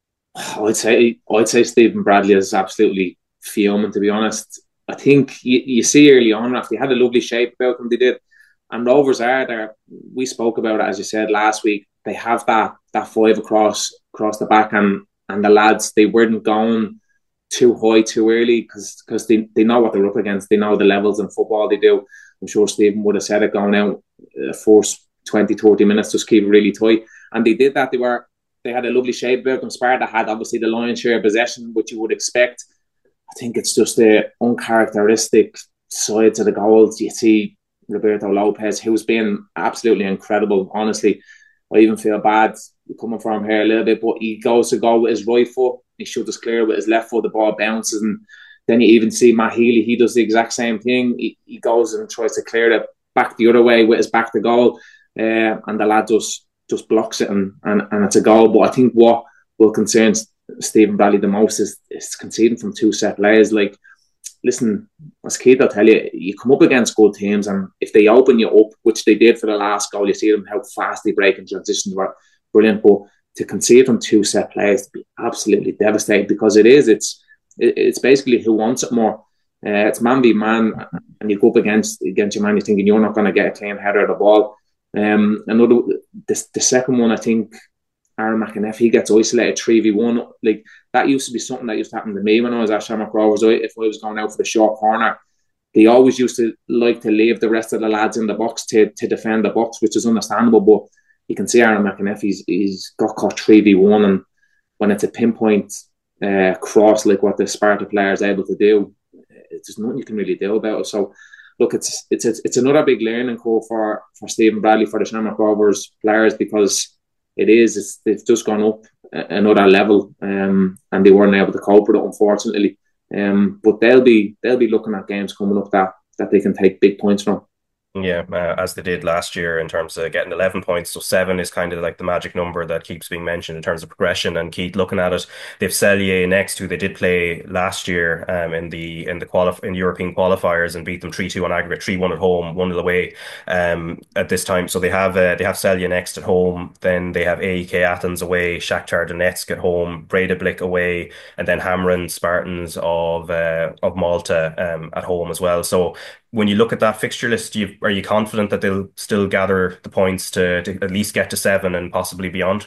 I'd say I'd say Stephen Bradley is absolutely fuming, to be honest. I think you, you see early on, Raf, they had a lovely shape about them, they did. And Rovers are there. We spoke about it, as you said, last week. They have that that five across across the back, and and the lads, they weren't going too high too early, because because they, they know what they're up against. They know the levels in football they do. I'm sure Stephen would have said it going out uh, first twenty, thirty minutes, just keep it really tight. And they did that. They were they had a lovely shape about them. Sparta had obviously the lion's share of possession, which you would expect. I think it's just the uncharacteristic sides of the goals. You see Roberto Lopez, who's been absolutely incredible, honestly. I even feel bad coming from here a little bit, but he goes to go with his right foot. He shoots us clear with his left foot. The ball bounces, and then you even see Matt Healy. He does the exact same thing. He, he goes and tries to clear it back the other way with his back to goal, uh, and the lad just just blocks it, and, and and it's a goal. But I think what will concern Stephen Bradley the most is, is conceding from two set plays. Like, listen, as Keith will tell you, you come up against good teams, and if they open you up, which they did for the last goal, you see them how fast they break in transitions were brilliant. But to concede from two set plays, to be absolutely devastating, because it is, it's it's basically who wants it more. Uh, it's man v man, and you go up against against your man, you're thinking you're not going to get a clean header of the ball. Um, another the, the second one, I think Aaron McAneffy, he gets isolated three v one. Like, that used to be something that used to happen to me when I was at Shamrock Rovers. If I was going out for the short corner, they always used to like to leave the rest of the lads in the box to, to defend the box, which is understandable. But you can see Aaron McAneffy, he's, he's got caught three v one, and when it's a pinpoint uh, cross like what the Sparta player is able to do, there's nothing you can really do about it. So, look, it's it's it's, it's another big learning curve for, for Stephen Bradley, for the Shamrock Rovers players, because it is, it's, they've just gone up another level, um, and they weren't able to cope with it, unfortunately. Um, but they'll be they'll be looking at games coming up that that they can take big points from. Yeah, uh, as they did last year in terms of getting eleven points. So seven is kind of like the magic number that keeps being mentioned in terms of progression. And Keith, looking at it, they've Celje next, who they did play last year um, in the in the qualif- in European qualifiers, and beat them three two on aggregate, three one at home, one nil away um, at this time. So they have uh, they have Celje next at home, then they have A E K Athens away, Shakhtar Donetsk at home, Breidablik away, and then Hamrun Spartans of uh, of Malta um, at home as well. So when you look at that fixture list, you, are you confident that they'll still gather the points to, to at least get to seven and possibly beyond?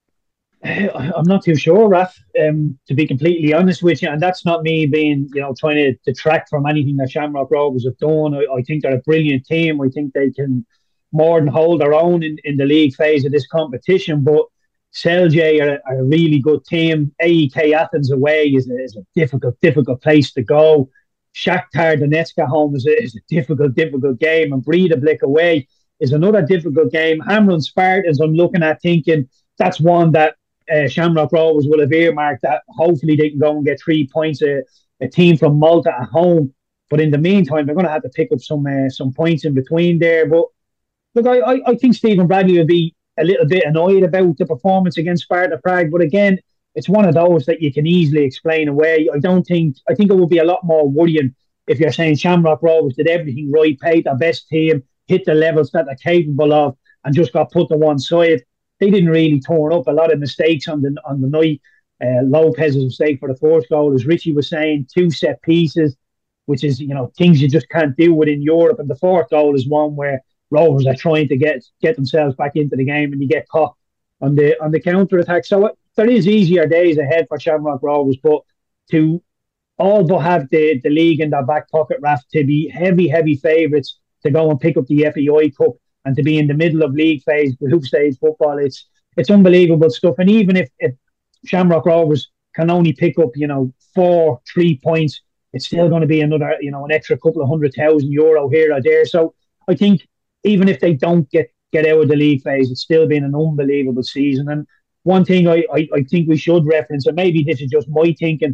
I'm not too sure, Raf, um, to be completely honest with you. And that's not me being, you know, trying to detract from anything that Shamrock Rovers have done. I, I think they're a brilliant team. I think they can more than hold their own in, in the league phase of this competition. But Celje are, are a really good team. A E K Athens away is a, is a difficult, difficult place to go. Shakhtar Donetsk at home is a, is a difficult, difficult game, and Breidablik away is another difficult game. Hamrun Spartans, I'm looking at thinking that's one that uh, Shamrock Rovers will have earmarked, that hopefully they can go and get three points. A, a team from Malta at home, but in the meantime, they're going to have to pick up some uh, some points in between there. But look, I, I, I think Stephen Bradley will be a little bit annoyed about the performance against Sparta Prague. But again, it's one of those that you can easily explain away. I don't think, I think it would be a lot more worrying if you're saying Shamrock Rovers did everything right, played their best team, hit the levels that they're capable of, and just got put to one side. They didn't really turn up. A lot of mistakes on the on the night. Uh, Lopez's mistake for the fourth goal, as Richie was saying, two set pieces, which is, you know, things you just can't do within Europe. And the fourth goal is one where Rovers are trying to get get themselves back into the game, and you get caught on the on the counter attack. So it, there is easier days ahead for Shamrock Rovers, but to all but have the, the league in their back pocket, Raf, to be heavy, heavy favourites to go and pick up the F A I Cup and to be in the middle of league phase, group stage football, it's it's unbelievable stuff. And even if, if Shamrock Rovers can only pick up, you know, four, three points, it's still going to be another, you know, an extra couple of hundred thousand euro here or there. So I think even if they don't get, get out of the league phase, it's still been an unbelievable season. And one thing I, I, I think we should reference, and maybe this is just my thinking,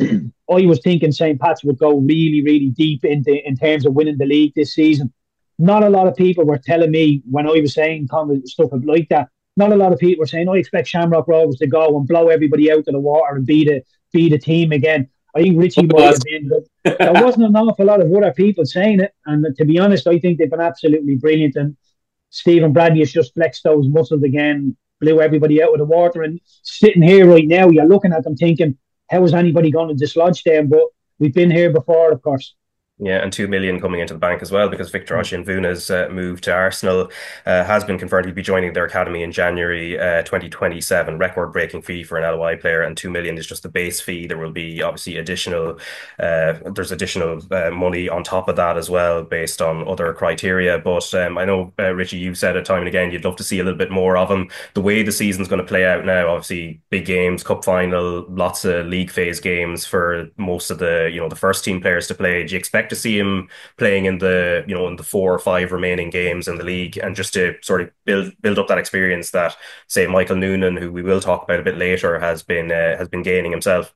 I was thinking Saint Pat's would go really, really deep into in terms of winning the league this season. Not a lot of people were telling me when I was saying stuff like that. Not a lot of people were saying, I expect Shamrock Rovers to go and blow everybody out of the water and be the, be the team again. I think Richie might have been, but there wasn't an awful lot of other people saying it. And to be honest, I think they've been absolutely brilliant. And Stephen Bradley has just flexed those muscles again, blew everybody out of the water. And sitting here right now, you're looking at them thinking, how is anybody going to dislodge them? But we've been here before, of course. Yeah, and two million coming into the bank as well, because Victor Osimhen's uh, move to Arsenal uh, has been confirmed to be joining their academy in January uh, twenty twenty-seven. Record-breaking fee for an L O I player, and two million is just the base fee. There will be obviously additional, uh, there's additional uh, money on top of that as well, based on other criteria. But um, I know uh, Richie, you've said it time and again, you'd love to see a little bit more of him. The way the season's going to play out now, obviously big games, cup final, lots of league phase games for most of the, you know, the first team players to play. Do you expect to see him playing in the, you know, in the four or five remaining games in the league, and just to sort of build build up that experience that, say, Michael Noonan, who we will talk about a bit later, has been uh, has been gaining himself?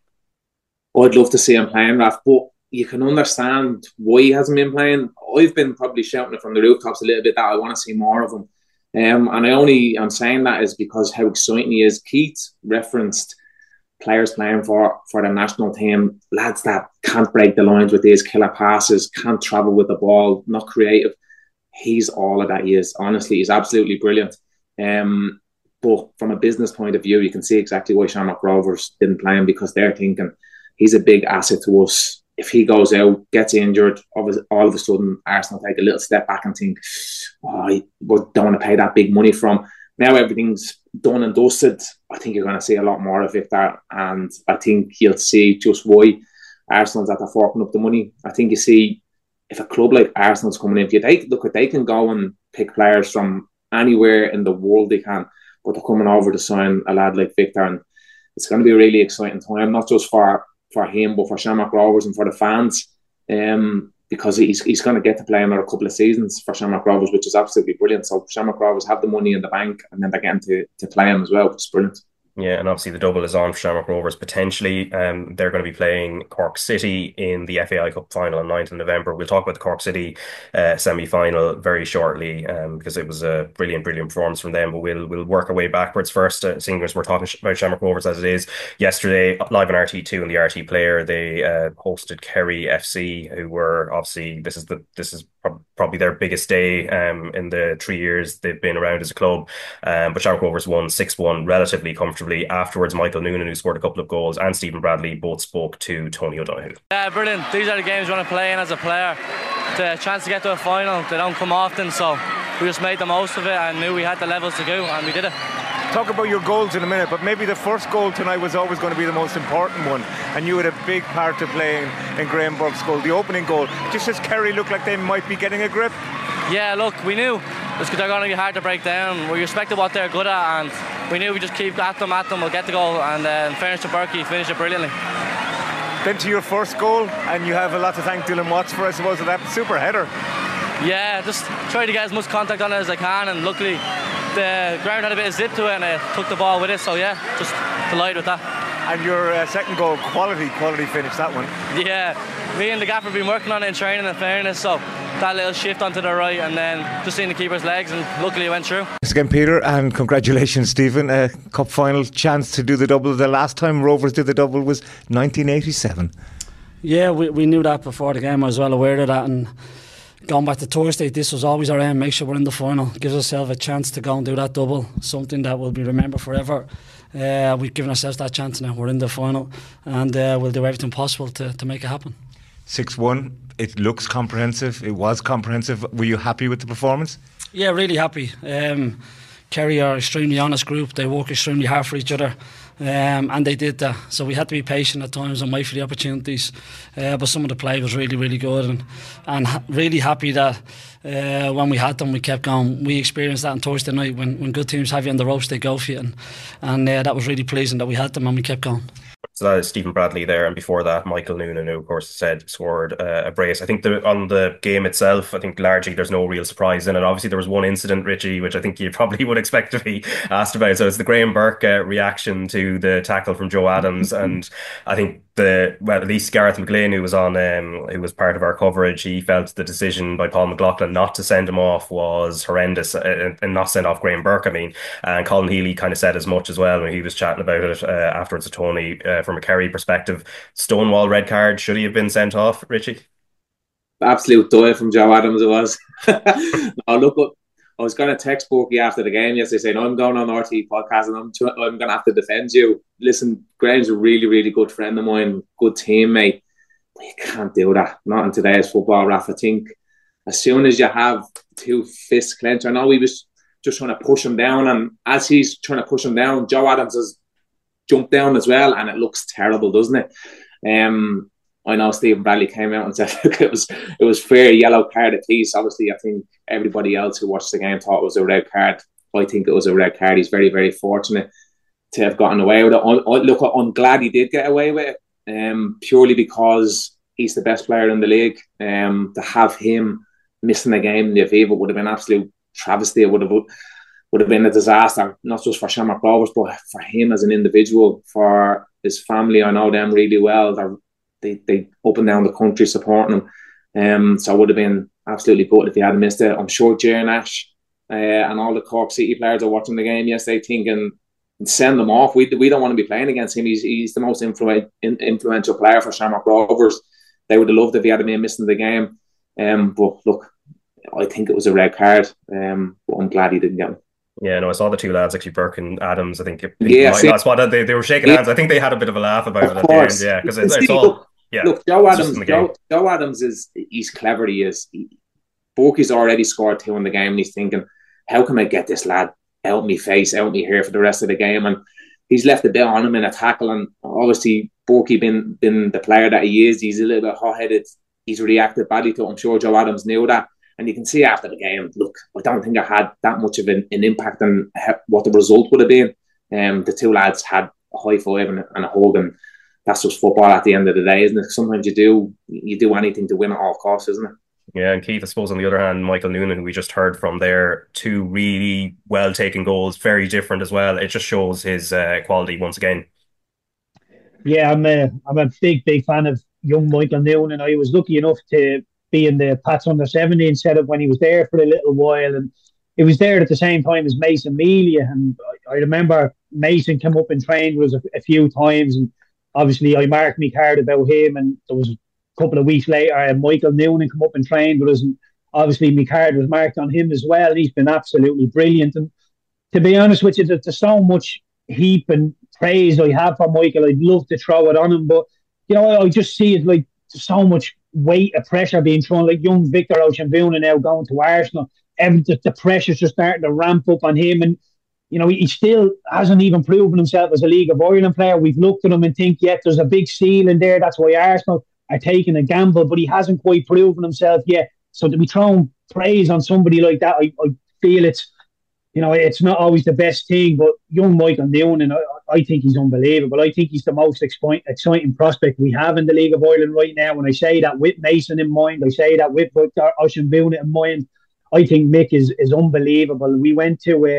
I'd love to see him playing, Raf, but you can understand why he hasn't been playing. I've been probably shouting it from the rooftops a little bit that I want to see more of him, um, and I only am saying that is because how exciting he is. Keith referenced players playing for, for the national team, lads that can't break the lines with these killer passes, can't travel with the ball, not creative. He's all of that he is. Honestly, he's absolutely brilliant. Um, but from a business point of view, you can see exactly why Shamrock Rovers didn't play him, because they're thinking he's a big asset to us. If he goes out, gets injured, all of a sudden Arsenal take a little step back and think, oh, we don't want to pay that big money from. Now everything's done and dusted. I think you're going to see a lot more of Victor, and I think you'll see just why Arsenal's at the forking up the money. I think you see if a club like Arsenal's coming in, if you take look at they can go and pick players from anywhere in the world they can, but they're coming over to sign a lad like Victor, and it's going to be a really exciting time, not just for for him, but for Shamrock Rovers and for the fans. Um, because he's he's going to get to play another couple of seasons for Shamrock Rovers, which is absolutely brilliant. So Shamrock Rovers have the money in the bank, and then they're getting to, to play him as well, which is brilliant. Yeah, and obviously the double is on for Shamrock Rovers potentially. Um, they're going to be playing Cork City in the F A I Cup final on ninth of November. We'll talk about the Cork City uh, semi-final very shortly, um, because it was a brilliant, brilliant performance from them. But we'll we'll work our way backwards first, uh, seeing as we're talking about Shamrock Rovers as it is. Yesterday, live on R T two and the R T Player, they uh, hosted Kerry F C, who were obviously this is the this is prob- probably their biggest day um, in the three years they've been around as a club. Um, but Shamrock Rovers won six one relatively comfortably. Afterwards, Michael Noonan, who scored a couple of goals, and Stephen Bradley both spoke to Tony O'Donoghue. Yeah, brilliant. These are the games you want to play in as a player. The chance to get to a final, they don't come often, so we just made the most of it and knew we had the levels to go, and we did it. Talk about your goals in a minute, but maybe the first goal tonight was always going to be the most important one, and you had a big part to play in, in Graham Burke's goal, the opening goal. Just as Kerry looked like they might be getting a grip. Yeah, look, we knew they're going to be hard to break down. We respected what they're good at, and we knew we just keep at them, at them, we'll get the goal, and uh, in fairness to Berkey, he finished it brilliantly. Then to your first goal, and you have a lot to thank Dylan Watts for, I suppose, for that super header. Yeah, just try to get as much contact on it as I can, and luckily the ground had a bit of zip to it and it took the ball with it. So yeah, just delighted with that. And your uh, second goal, quality, quality finish, that one. Yeah, me and the gaffer have been working on it in training, in fairness, so that little shift onto the right and then just seeing the keeper's legs, and luckily it went through. Thanks again, Peter, and congratulations, Stephen. Uh, cup final chance to do the double. The last time Rovers did the double was nineteen eighty-seven. Yeah, we, we knew that before the game. I was well aware of that, and going back to Thursday, this was always our aim, make sure we're in the final, gives ourselves a chance to go and do that double, something that will be remembered forever. Uh, we've given ourselves that chance now, we're in the final, and uh, we'll do everything possible to, to make it happen. six one, it looks comprehensive, it was comprehensive. Were you happy with the performance? Yeah, really happy. Um, Kerry are an extremely honest group, they work extremely hard for each other. Um, and they did that, so we had to be patient at times and wait for the opportunities, uh, but some of the play was really really good, and, and ha- really happy that uh, when we had them we kept going. We experienced that on Thursday night when, when good teams have you on the ropes, they go for you, and, and uh, that was really pleasing that we had them and we kept going. So that is Stephen Bradley there, and before that, Michael Noonan, who of course said scored uh, a brace. I think the, on the game itself, I think largely there's no real surprise in it. Obviously, there was one incident, Richie, which I think you probably would expect to be asked about. So it's the Graham Burke uh, reaction to the tackle from Joe Adams, and I think the well, at least Gareth McLean, who was on, um, who was part of our coverage, he felt the decision by Paul McLaughlin not to send him off was horrendous, uh, and not send off Graham Burke. I mean, and Colin Healy kind of said as much as well when he was chatting about it uh, afterwards to Tony. Uh, from a Kerry perspective, Stonewall red card, should he have been sent off, Richie? Absolute doyle from Joe Adams it was. No, look, I was going to text Borky after the game yesterday saying, I'm going on R T E podcast and I'm, tr- I'm going to have to defend you. Listen, Graham's a really, really good friend of mine, good teammate. But you can't do that. Not in today's football, Raf. I think as soon as you have two fists clenched, I know he was just trying to push him down, and as he's trying to push him down, Joe Adams has jumped down as well, and it looks terrible, doesn't it? Um, I know Stephen Bradley came out and said look, it was it was fair yellow card at least. Obviously, I think everybody else who watched the game thought it was a red card. I think it was a red card. He's very, very fortunate to have gotten away with it. I, I, look, I'm glad he did get away with it, um, purely because he's the best player in the league. Um, to have him missing a game in the Aviva would have been absolute travesty. It would have would have been a disaster, not just for Shamrock Rovers, but for him as an individual, for his family. I know them really well. They're, they they up and down the country supporting him. Um, so it would have been absolutely good if he had missed it. I'm sure Jay Nash uh, and all the Cork City players are watching the game yesterday thinking, send them off. We we don't want to be playing against him. He's he's the most influ- influential player for Shamrock Rovers. They would have loved if he had been missing the game. Um, but look, I think it was a red card. Um, but I'm glad he didn't get him. Yeah, no, I saw the two lads, actually, Burke and Adams. I think, yeah, see, last spot, they, they were shaking yeah, hands. I think they had a bit of a laugh about it at course. the end. Yeah, because it's, it's see, all. Look, yeah, look Joe Adams. Joe, Joe Adams is he's clever. He is. He, Borky's already scored two in the game, and he's thinking, "How can I get this lad out me face, out me here for the rest of the game?" And he's left a bit on him in a tackle, and obviously Borky been been the player that he is. He's a little bit hot headed. He's reacted badly to it. I'm sure Joe Adams knew that. And you can see after the game, look, I don't think I had that much of an, an impact on what the result would have been. Um, the two lads had a high five and, and a hug, and that's just football at the end of the day, isn't it? Sometimes you do you do anything to win at all costs, isn't it? Yeah, and Keith, I suppose on the other hand, Michael Noonan, who we just heard from there, two really well taken goals, very different as well. It just shows his uh, quality once again. Yeah, I'm a I'm a big big fan of young Michael Noonan. I was lucky enough to be in the Pats under seventeen setup when he was there for a little while, and it was there at the same time as Mason Melia. And I, I remember Mason came up and trained with us a, a few times, and obviously I marked me card about him. And there was a couple of weeks later, uh, Michael Noonan come up and trained with us, and obviously my card was marked on him as well. And he's been absolutely brilliant. And to be honest with you, there's so much heap and praise I have for Michael. I'd love to throw it on him, but you know, I just see it like so much weight of pressure being thrown, like young Victor Oceanvuna now going to Arsenal. Every, the, the pressure's just starting to ramp up on him, and you know, he, he still hasn't even proven himself as a League of Ireland player. We've looked at him and think, yeah, there's a big ceiling there. That's why Arsenal are taking a gamble, but he hasn't quite proven himself yet. So to be throwing praise on somebody like that, I, I feel it's, you know, it's not always the best thing. But young Michael Noonan, I, I think he's unbelievable. I think he's the most exciting prospect we have in the League of Ireland right now. When I say that with Mason in mind, I say that with Oceanvuna in mind. I think Mick is is unbelievable. We went to uh,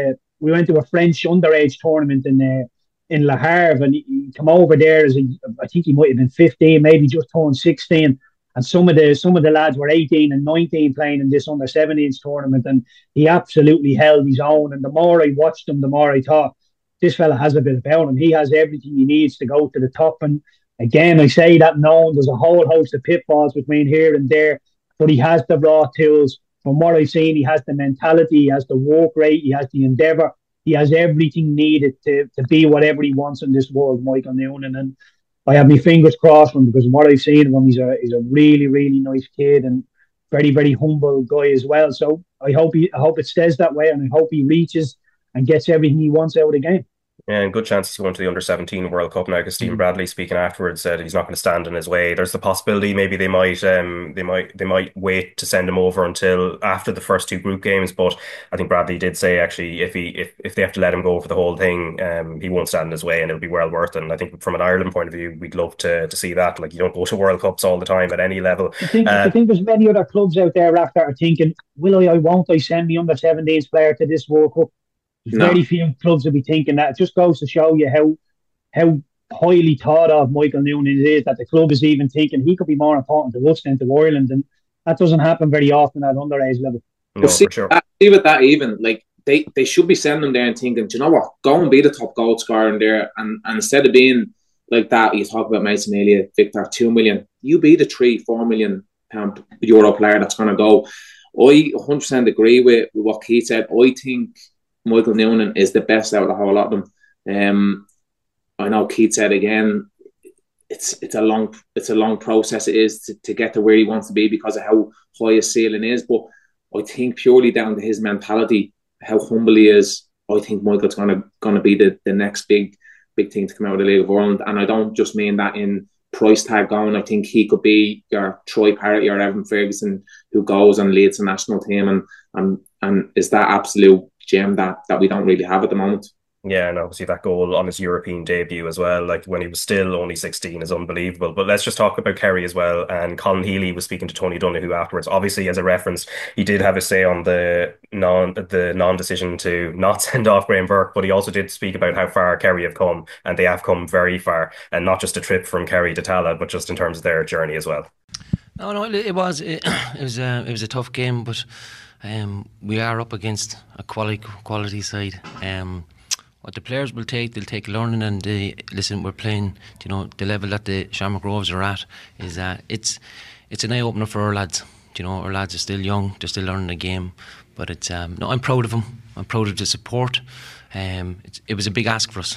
we went to a French underage tournament in uh, in Le Havre, and he, he come over there as a, I think he might have been fifteen, maybe just turned sixteen. And some of the some of the lads were eighteen and nineteen playing in this under seventeens tournament, and he absolutely held his own. And the more I watched him, the more I thought, this fella has a bit about him. He has everything he needs to go to the top. And again, I say that knowing there's a whole host of pitfalls between here and there, but he has the raw tools. From what I've seen, he has the mentality, he has the work rate, he has the endeavour, he has everything needed to, to be whatever he wants in this world, Michael Noonan. And I have my fingers crossed for him, because from what I've seen of him, he's a he's a really, really nice kid and very, very humble guy as well. So I hope he I hope it stays that way, and I hope he reaches and gets everything he wants out of the game. Yeah, and good chance he's going to the under seventeen World Cup now, because Stephen Bradley, speaking afterwards, said he's not going to stand in his way. There's the possibility maybe they might um they might they might wait to send him over until after the first two group games. But I think Bradley did say actually if he if, if they have to let him go for the whole thing, um he won't stand in his way, and it'll be well worth it. And I think from an Ireland point of view, we'd love to to see that. Like, you don't go to World Cups all the time at any level. I think Uh, I think there's many other clubs out there after are thinking, will I, I won't I send the under seventeens player to this World Cup? There's No. very few clubs will be thinking that. It just goes to show you how how highly thought of Michael Noonan it is, that the club is even thinking he could be more important to us than to Ireland, and that doesn't happen very often at underage level. no, But see, for sure. that, see with that even, like they, they should be sending them there and thinking, do you know what? Go and be the top goal scorer in there, and, and instead of being like that, you talk about Mason Melia, Victor, two million, you be the three, four million pound euro player that's going to go. I one hundred percent agree with, with what Keith said. I think Michael Noonan is the best out of the whole lot of them. Um, I know Keith said again, it's it's a long it's a long process it is to, to get to where he wants to be because of how high his ceiling is. But I think purely down to his mentality, how humble he is, I think Michael's gonna gonna be the, the next big big thing to come out of the League of Ireland. And I don't just mean that in price tag going. I think he could be your Troy Parrott, your Evan Ferguson, who goes and leads the national team and and and is that absolute gem that that we don't really have at the moment. Yeah, and obviously that goal on his European debut as well, like when he was still only sixteen, is unbelievable. But let's just talk about Kerry as well. And Colin Healy was speaking to Tony Donahue afterwards. Obviously, as a reference, he did have a say on the non the non-decision to not send off Graham Burke, but he also did speak about how far Kerry have come, and they have come very far, and not just a trip from Kerry to Tala, but just in terms of their journey as well. No, no, it was it, it was a it was a tough game, but um, we are up against a quality quality side. Um, What the players will take, they'll take learning, and they, listen, we're playing, you know, the level that the Shamrock Rovers are at is uh, it's it's an eye opener for our lads. You know, our lads are still young, they're still learning the game, but it's um, no, I'm proud of them. I'm proud of the support. Um, it, it was a big ask for us,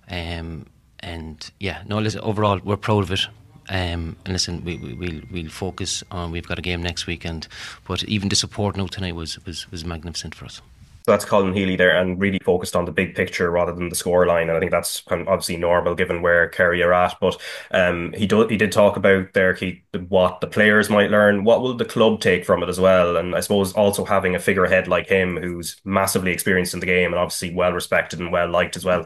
um, and yeah, no, listen, overall we're proud of it. Um, and listen, we, we, we'll we'll focus on. We've got a game next weekend, but even the support now tonight was was was magnificent for us. So that's Colin Healy there, and really focused on the big picture rather than the scoreline. And I think that's kind of obviously normal given where Kerry are at. But um, he do, he did talk about there, Keith, what the players might learn. What will the club take from it as well? And I suppose also having a figurehead like him who's massively experienced in the game and obviously well respected and well liked as well.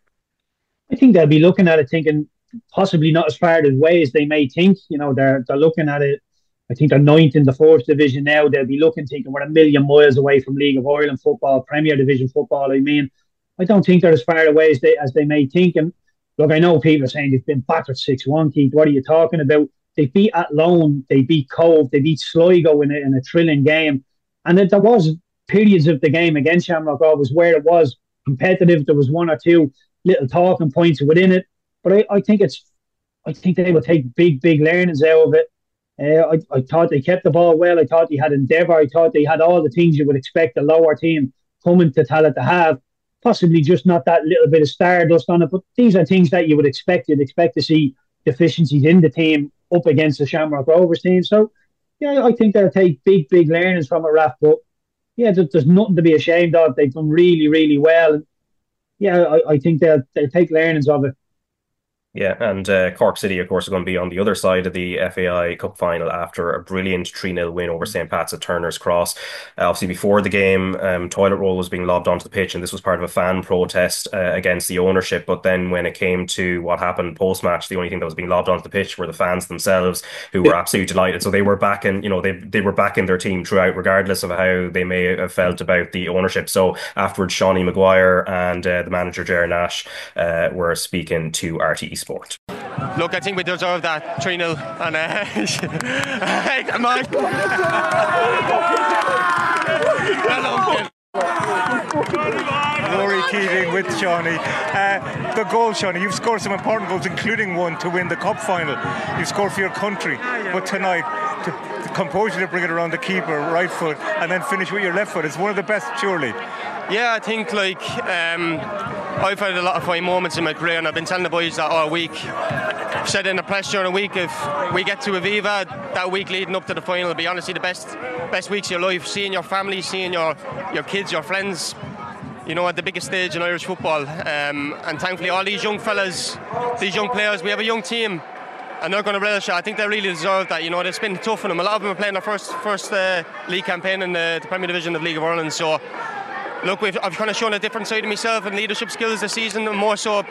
I think they'll be looking at it thinking possibly not as far away as they may think. You know, they're they're looking at it. I think they're ninth in the fourth division now. They'll be looking, thinking we're a million miles away from League of Ireland football, Premier Division football. I mean, I don't think they're as far away as they as they may think. And look, I know people are saying they've been battered six one, Keith. What are you talking about? They beat Athlone, they beat Cove, they beat Sligo in a, in a thrilling game. And it, there was periods of the game against Shamrock Rovers where it was competitive. There was one or two little talking points within it. But I, I think it's, I think they will take big, big learnings out of it. Uh, I, I thought they kept the ball well. I thought they had endeavour. I thought they had all the things you would expect a lower team coming to Tala to have. Possibly just not that little bit of stardust on it, but these are things that you would expect. You'd expect to see deficiencies in the team up against the Shamrock Rovers team. So, yeah, I think they'll take big, big learnings from it, Raf. But, yeah, there, there's nothing to be ashamed of. They've done really, really well. And, yeah, I, I think they'll, they'll take learnings of it. Yeah, and uh, Cork City, of course, are going to be on the other side of the F A I Cup final after a brilliant three nil win over Saint Pat's at Turner's Cross. Uh, obviously, before the game, um, toilet roll was being lobbed onto the pitch, and this was part of a fan protest uh, against the ownership. But then when it came to what happened post-match, the only thing that was being lobbed onto the pitch were the fans themselves, who were absolutely delighted. So they were back in, you know, they, they were back in their team throughout, regardless of how they may have felt about the ownership. So afterwards, Shawnee Maguire and uh, the manager, Ger Nash, uh, were speaking to R T E Sport. Look, I think we deserve that three nil. And uh, hey, come on. Rory Keating with Shawnee. Uh, the goal, Shawnee, you've scored some important goals, including one to win the cup final. You've scored for your country, but tonight, to the composure to bring it around the keeper, right foot, and then finish with your left foot, it's one of the best, surely. Yeah, I think like um, I've had a lot of fine moments in my career, and I've been telling the boys that all week. I've said in the press during the week, if we get to Aviva, that week leading up to the final will be honestly the best best weeks of your life. Seeing your family, seeing your, your kids, your friends, you know, at the biggest stage in Irish football. Um, and thankfully all these young fellas, these young players, we have a young team, and they're going to relish it. I think they really deserve that. You know, it's been tough for them. A lot of them are playing their first first uh, league campaign in the, the Premier Division of the League of Ireland. So, look, we've, I've kind of shown a different side of myself and leadership skills this season, and more so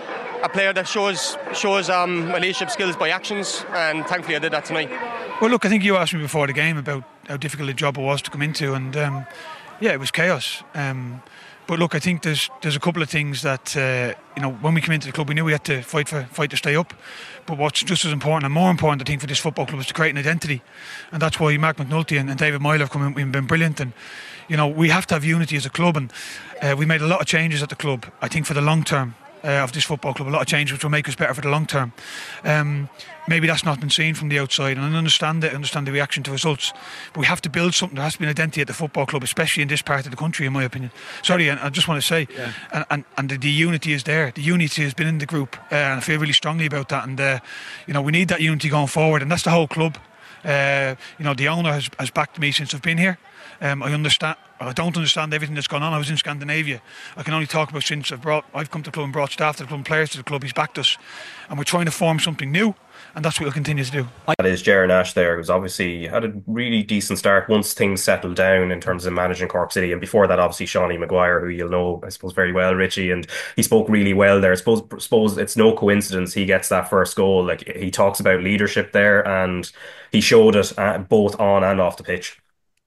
a player that shows shows um, my leadership skills by actions, and thankfully I did that tonight. Well, look, I think you asked me before the game about how difficult a job it was to come into, and um, yeah, it was chaos. Um, but look, I think there's there's a couple of things that uh, you know, when we came into the club, we knew we had to fight for fight to stay up. But what's just as important and more important, I think, for this football club is to create an identity, and that's why Mark McNulty and, and David Moyle have come in and been brilliant. And you know, we have to have unity as a club, and uh, we made a lot of changes at the club, I think, for the long term. Uh, of this football club, a lot of change which will make us better for the long term. Um, maybe that's not been seen from the outside, and I understand it, I understand the reaction to results, but we have to build something. There has to be an identity at the football club, especially in this part of the country, in my opinion. Sorry, and I just want to say, yeah. and, and, and the, the unity is there. The unity has been in the group, uh, and I feel really strongly about that, and uh, you know, we need that unity going forward, and that's the whole club. Uh, you know, the owner has, has backed me since I've been here. Um, I understand. I don't understand everything that's gone on. I was in Scandinavia. I can only talk about since I've brought. I've come to the club and brought staff to the club and players to the club. He's backed us, and we're trying to form something new, and that's what we'll continue to do. That is Ger Nash there, who's obviously had a really decent start once things settled down in terms of managing Cork City, and before that, obviously Shawnee Maguire, who you'll know, I suppose, very well, Richie, and he spoke really well there. I suppose, suppose it's no coincidence he gets that first goal. Like, he talks about leadership there, and he showed it uh, both on and off the pitch.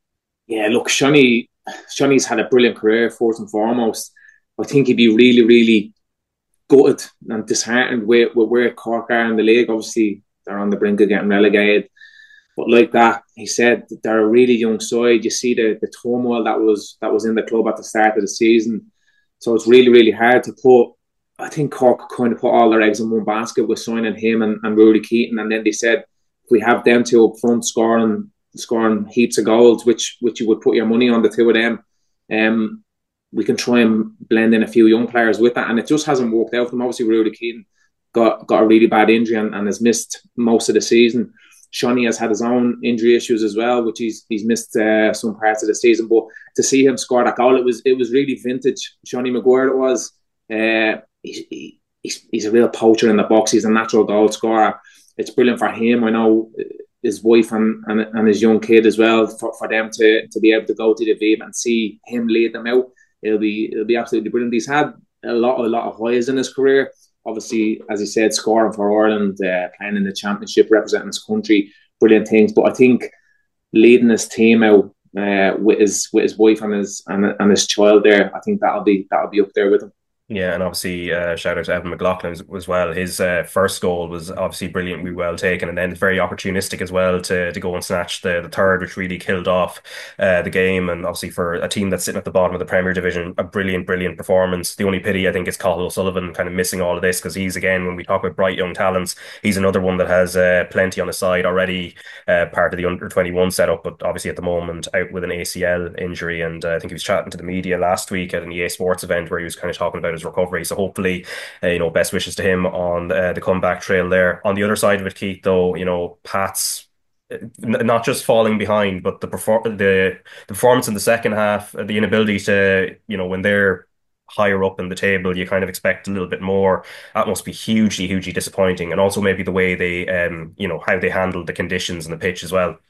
Yeah, look, Shawnee, Shawnee's had a brilliant career, first and foremost. I think he'd be really, really gutted and disheartened with, with where Cork are in the league. Obviously, they're on the brink of getting relegated. But like that, he said they're a really young side. You see the, the turmoil that was that was in the club at the start of the season. So it's really, really hard to put. I think Cork kind of put all their eggs in one basket with signing him and, and Rory Keating. And then they said, if we have them two up front scoring, scoring heaps of goals, which which you would put your money on the two of them, um, we can try and blend in a few young players with that, and it just hasn't worked out for them. Obviously, Rory Keating got got a really bad injury and, and has missed most of the season. Shawnee has had his own injury issues as well, which he's he's missed uh, some parts of the season. But to see him score that goal, it was it was really vintage Shawnee Maguire. It was. Uh, he, he, he's he's a real poacher in the box. He's a natural goal scorer. It's brilliant for him. I know his wife and, and, and his young kid as well, for, for them to, to be able to go to the Aviva and see him lead them out. It'll be it'll be absolutely brilliant. He's had a lot a lot of highs in his career. Obviously, as he said, scoring for Ireland, uh, playing in the championship, representing his country, brilliant things. But I think leading his team out uh, with his with his wife and his and, and his child there, I think that'll be that'll be up there with him. Yeah, and obviously uh, shout out to Evan McLaughlin as, as well. His uh, first goal was obviously brilliantly well taken, and then very opportunistic as well to to go and snatch the, the third, which really killed off uh, the game. And obviously for a team that's sitting at the bottom of the Premier Division, a brilliant, brilliant performance. The only pity, I think, is Cathal O'Sullivan kind of missing all of this, because he's, again, when we talk about bright young talents, he's another one that has uh, plenty on his side already, uh, part of the under twenty-one setup, but obviously at the moment out with an A C L injury. And uh, I think he was chatting to the media last week at an E A Sports event where he was kind of talking about his recovery. So hopefully, uh, you know, best wishes to him on uh, the comeback trail there. On the other side of it, Keith, though, you know, Pat's not just falling behind, but the perform the, the performance in the second half, the inability to, you know, when they're higher up in the table, you kind of expect a little bit more. That must be hugely, hugely disappointing. And also maybe the way they, um, you know, how they handled the conditions and the pitch as well.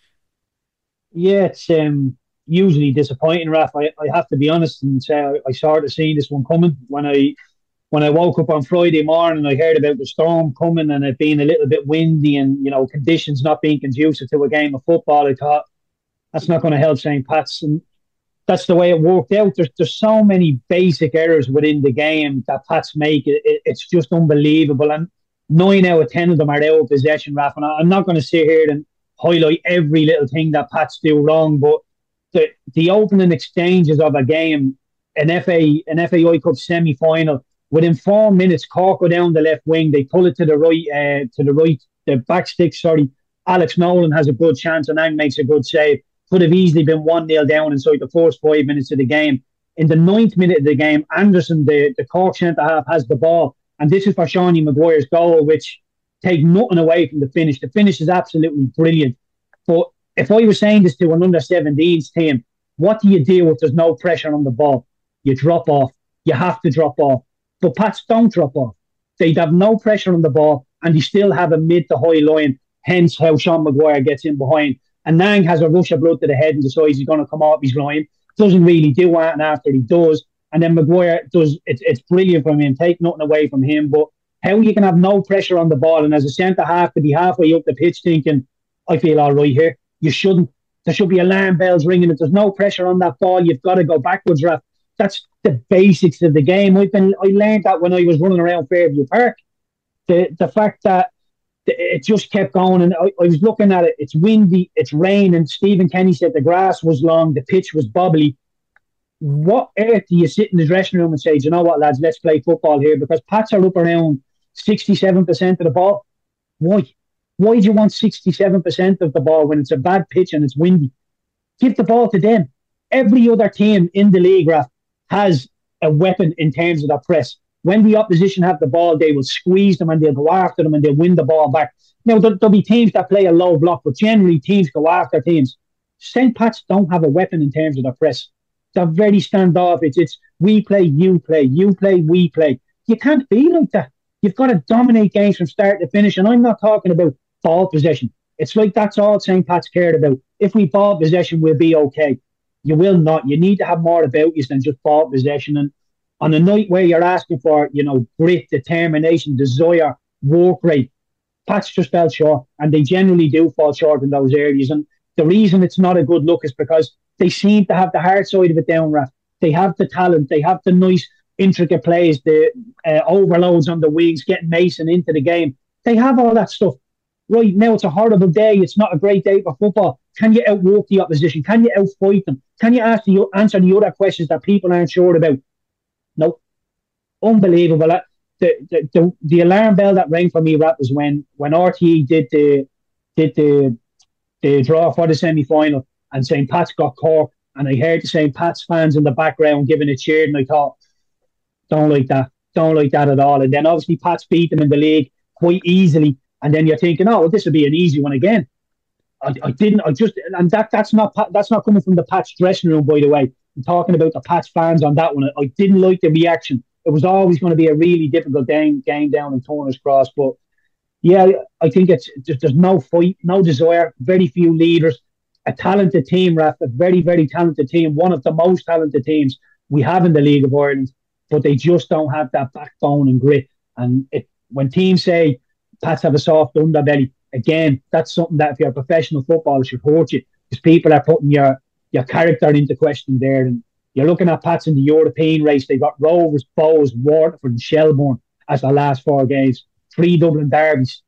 Yeah, it's um, usually disappointing, Raf. I, I have to be honest and say I, I sort of seen this one coming when I when I woke up on Friday morning. I heard about the storm coming and it being a little bit windy and you know conditions not being conducive to a game of football. I thought that's not going to help Saint Pat's, and that's the way it worked out. There's there's so many basic errors within the game that Pats make. It, it, it's just unbelievable, and nine out of ten of them are out of possession, Raf. And I, I'm not going to sit here and highlight every little thing that Pats do wrong, but the the opening exchanges of a game, an F A an F A I Cup semi final, within four minutes, Cork go down the left wing, they pull it to the right, uh, to the right, the back stick. Sorry, Alex Nolan has a good chance, and Ang makes a good save. Could have easily been one nil down inside the first five minutes of the game. In the ninth minute of the game, Anderson, the the Cork centre half, has the ball, and this is for Seanie Maguire's goal, which take nothing away from the finish. The finish is absolutely brilliant. But if I was saying this to an under seventeens team, what do you do if there's no pressure on the ball? You drop off. You have to drop off. But Pats don't drop off. They'd have no pressure on the ball, and they still have a mid to high line, hence how Sean Maguire gets in behind. And Nang has a rush of blood to the head and decides he's going to come off his line. Doesn't really do that, and after he does, and then Maguire does, it's, it's brilliant from him, take nothing away from him. But how you can have no pressure on the ball, and as a centre half to be halfway up the pitch thinking, I feel all right here. You shouldn't. There should be alarm bells ringing. If there's no pressure on that ball, you've got to go backwards, Raf. That's the basics of the game. I've been, I learned that when I was running around Fairview Park. The the fact that it just kept going, and I, I was looking at it. It's windy, it's rain, and Stephen Kenny said the grass was long, the pitch was bobbly. What earth do you sit in the dressing room and say, do you know what, lads, let's play football here? Because Pats are up around sixty-seven percent of the ball. Why? Why do you want sixty-seven percent of the ball when it's a bad pitch and it's windy? Give the ball to them. Every other team in the league, Raf, has a weapon in terms of their press. When the opposition have the ball, they will squeeze them and they'll go after them and they'll win the ball back. Now, there, there'll be teams that play a low block, but generally teams go after teams. Saint Pat's don't have a weapon in terms of their press. They're very standoffish. It's, it's we play, you play, you play, we play. You can't be like that. You've got to dominate games from start to finish. And I'm not talking about ball possession. It's like that's all Saint Pat's cared about. If we ball possession, we'll be okay. You will not. You need to have more about you than just ball possession. And on a night where you're asking for, you know, grit, determination, desire, work rate, Pats just fell short, and they generally do fall short in those areas. And the reason it's not a good look is because they seem to have the hard side of it down, Raf. They have the talent, they have the nice, intricate plays, the uh, overloads on the wings, getting Mason into the game. They have all that stuff. Right now, it's a horrible day. It's not a great day for football. Can you outwork the opposition? Can you outfight them? Can you ask the, answer the other questions that people aren't sure about? No, unbelievable. The, the the the alarm bell that rang for me, Rap, was when when R T E did the did the the draw for the semi final, and Saint Pat's got Cork, and I heard the Saint Pat's fans in the background giving a cheer, and I thought, don't like that, don't like that at all. And then obviously Pat's beat them in the league quite easily, and then you're thinking, oh, well, this will be an easy one again. I, I didn't. I just and that that's not that's not coming from the Pats dressing room, by the way. I'm talking about the Pats fans on that one. I didn't like the reaction. It was always going to be a really difficult game, game down in Turner's Cross. But yeah, I think it's just there's no fight, no desire, very few leaders, a talented team, Raf, a very, very talented team, one of the most talented teams we have in the League of Ireland, but they just don't have that backbone and grit. And it, when teams say Pats have a soft underbelly, again, that's something that if you're a professional footballer should hurt you, because people are putting your your character into question there. And you're looking at Pats in the European race. They got Rovers, Bows, Waterford and Shelbourne as the last four games. Three Dublin derbies.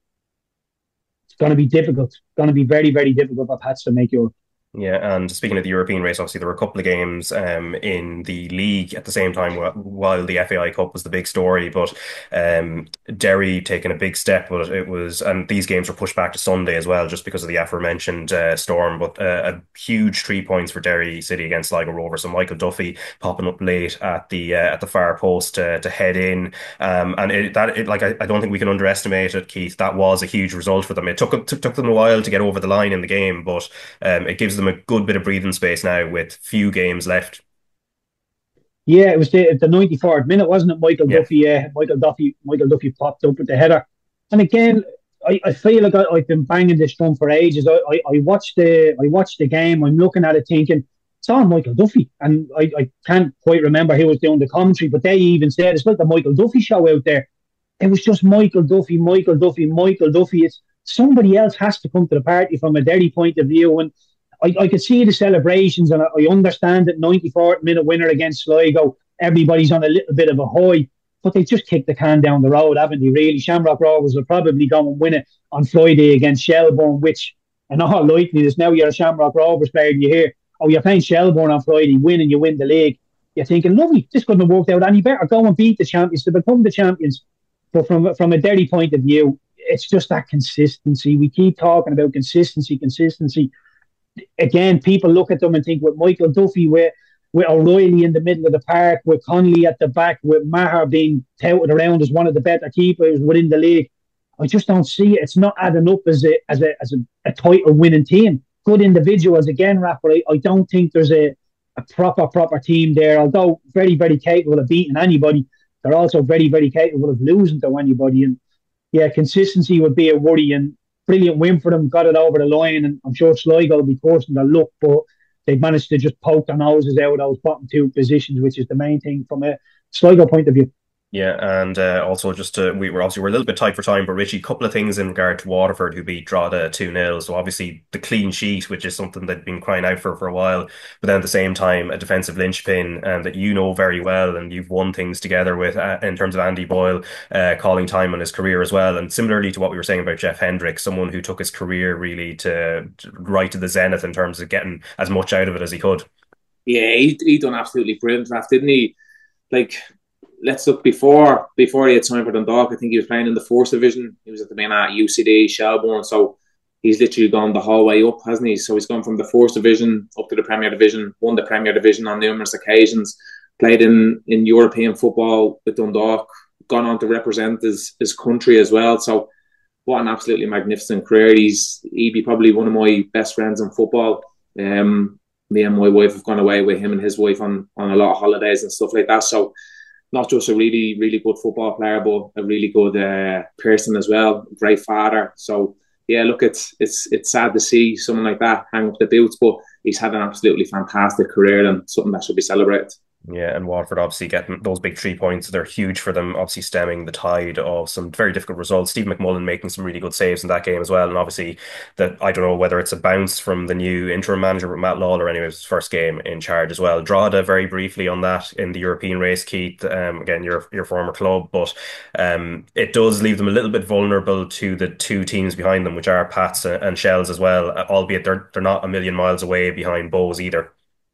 It's going to be difficult. It's going to be very, very difficult for Pats to make Europe. Yeah, and speaking of the European race, obviously there were a couple of games um, in the league at the same time while the F A I Cup was the big story. But um, Derry taking a big step, but it was, and these games were pushed back to Sunday as well, just because of the aforementioned uh, storm. But uh, a huge three points for Derry City against Sligo Rovers. So Michael Duffy popping up late at the uh, at the far post to, to head in, um, and it, that it, like I, I don't think we can underestimate it, Keith. That was a huge result for them. It took took, took them a while to get over the line in the game, but um, it gives them a good bit of breathing space now with few games left. Yeah, it was the the ninety-fourth minute, wasn't it? Michael Yeah. Duffy, uh, Michael Duffy, Michael Duffy popped up with the header. And again, I, I feel like I, I've been banging this drum for ages. I, I, I watched the I watched the game. I'm looking at it thinking it's all Michael Duffy, and I, I can't quite remember who was doing the commentary, but they even said it's like the Michael Duffy show out there. It was just Michael Duffy, Michael Duffy, Michael Duffy. It's somebody else has to come to the party from a Derry point of view, and I, I could see the celebrations, and I, I understand that ninety-fourth minute winner against Sligo, everybody's on a little bit of a high, but they just kicked the can down the road, haven't they, really? Shamrock Rovers will probably go and win it on Friday against Shelbourne, which, in all likeliness, now you're a Shamrock Rovers player, and you hear, oh, you're playing Shelbourne on Friday, win and you win the league. You're thinking, lovely, this couldn't have worked out any better. Go and beat the champions to become the champions. But from, from a Derry point of view, it's just that consistency. We keep talking about consistency, consistency. Again, people look at them and think with Michael Duffy, with, with O'Reilly in the middle of the park, with Connolly at the back, with Maher being touted around as one of the better keepers within the league, I just don't see it. It's not adding up as a as a as a, a title winning team. Good individuals again, Rapper. I, I don't think there's a, a proper proper team there. Although very very capable of beating anybody, they're also very very capable of losing to anybody. And yeah, consistency would be a worry. And brilliant win for them, got it over the line, and I'm sure Sligo will be forcing their luck, but they've managed to just poke their noses out of those bottom two positions, which is the main thing from a Sligo point of view. Yeah, and uh, also just to, we were obviously we're a little bit tight for time, but Richie, a couple of things in regard to Waterford, who beat Drogheda two nil. So obviously the clean sheet, which is something they've been crying out for for a while, but then at the same time a defensive linchpin um, that you know very well, and you've won things together with uh, in terms of Andy Boyle uh, calling time on his career as well. And similarly to what we were saying about Jeff Hendrick, someone who took his career really to, to right to the zenith in terms of getting as much out of it as he could. Yeah, he he done absolutely brilliant, Raf, didn't he? Like, let's look before before he had signed for Dundalk. I think he was playing in the fourth division. He was at the main at U C D, Shelbourne. So he's literally gone the whole way up, hasn't he? So he's gone from the fourth division up to the Premier Division, won the Premier Division on numerous occasions, played in, in European football with Dundalk, gone on to represent his, his country as well. So what an absolutely magnificent career. He's he'd be probably one of my best friends in football. Um, me and my wife have gone away with him and his wife on, on a lot of holidays and stuff like that. So not just a really, really good football player, but a really good uh, person as well. Great father. So yeah, look, it's it's it's sad to see someone like that hang up the boots, but he's had an absolutely fantastic career and something that should be celebrated. Yeah, and Watford obviously getting those big three points, they're huge for them, obviously stemming the tide of some very difficult results. Steve McMullen making some really good saves in that game as well. And obviously that, I don't know whether it's a bounce from the new interim manager with Matt Lawler, anyway, his first game in charge as well. Drogheda very briefly on that in the European race, Keith, um, again, your your former club, but um, it does leave them a little bit vulnerable to the two teams behind them, which are Pats and Shells as well, albeit they're, they're not a million miles away behind Bows either.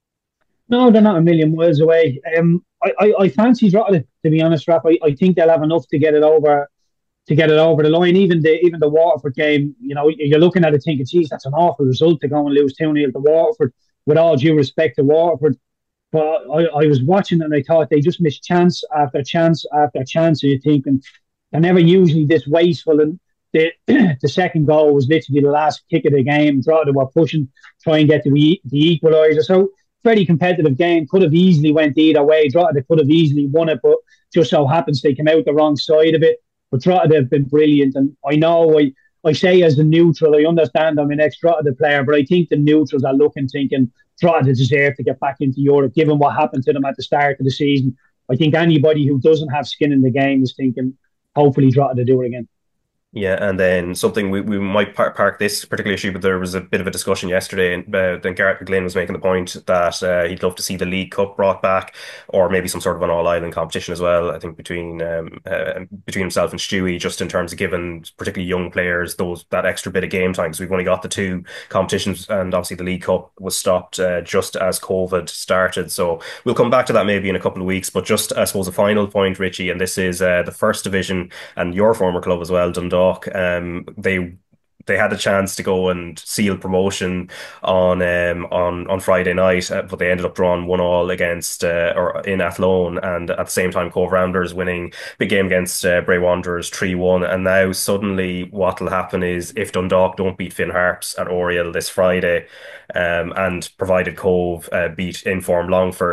No, they're not a million miles away. Um, I, I, I fancy Drogheda, to be honest, Rap. I, I think they'll have enough to get it over to get it over the line. Even the even the Waterford game, you know, you're looking at it thinking, geez, that's an awful result to go and lose two nil to Waterford, with all due respect to Waterford. But I, I was watching and I thought they just missed chance after chance after chance. And you're thinking, they're never usually this wasteful. And the the second goal was literally the last kick of the game. Drogheda were pushing, try and get the, the equaliser. So very competitive game, could have easily went either way. Drogheda could have easily won it, but just so happens they came out the wrong side of it. But Drogheda have been brilliant, and I know I, I say as a neutral, I understand I'm an ex-Drogheda player, but I think the neutrals are looking, thinking Drogheda deserve to get back into Europe, given what happened to them at the start of the season. I think anybody who doesn't have skin in the game is thinking, hopefully Drogheda do it again. Yeah, and then something we, we might par park this particular issue, but there was a bit of a discussion yesterday, and uh, then Garrett McGlynn was making the point that uh, he'd love to see the League Cup brought back, or maybe some sort of an all-island competition as well. I think between um, uh, between himself and Stewie, just in terms of giving particularly young players those that extra bit of game time, because we've only got the two competitions, and obviously the League Cup was stopped uh, just as COVID started. So we'll come back to that maybe in a couple of weeks. But just I suppose a final point, Richie, and this is uh, the First Division and your former club as well, Dundalk. Um, they they had a chance to go and seal promotion on um on on Friday night, uh, but they ended up drawing one all against uh, or in Athlone, and at the same time Cove Rounders winning big game against uh, Bray Wanderers three one. And now suddenly what will happen is, if Dundalk don't beat Finn Harps at Oriel this Friday, um, and provided Cove uh, beat informed Longford,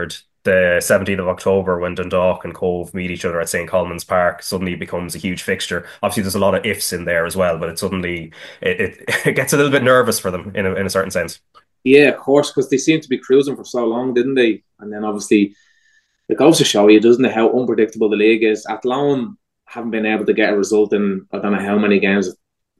the seventeenth of October when Dundalk and Cove meet each other at Saint Colman's Park suddenly becomes a huge fixture. Obviously, there's a lot of ifs in there as well, but it suddenly it, it, it gets a little bit nervous for them in a, in a certain sense. Yeah, of course, because they seemed to be cruising for so long, didn't they? And then obviously it goes to show you, doesn't it, how unpredictable the league is. Athlone haven't been able to get a result in I don't know how many games.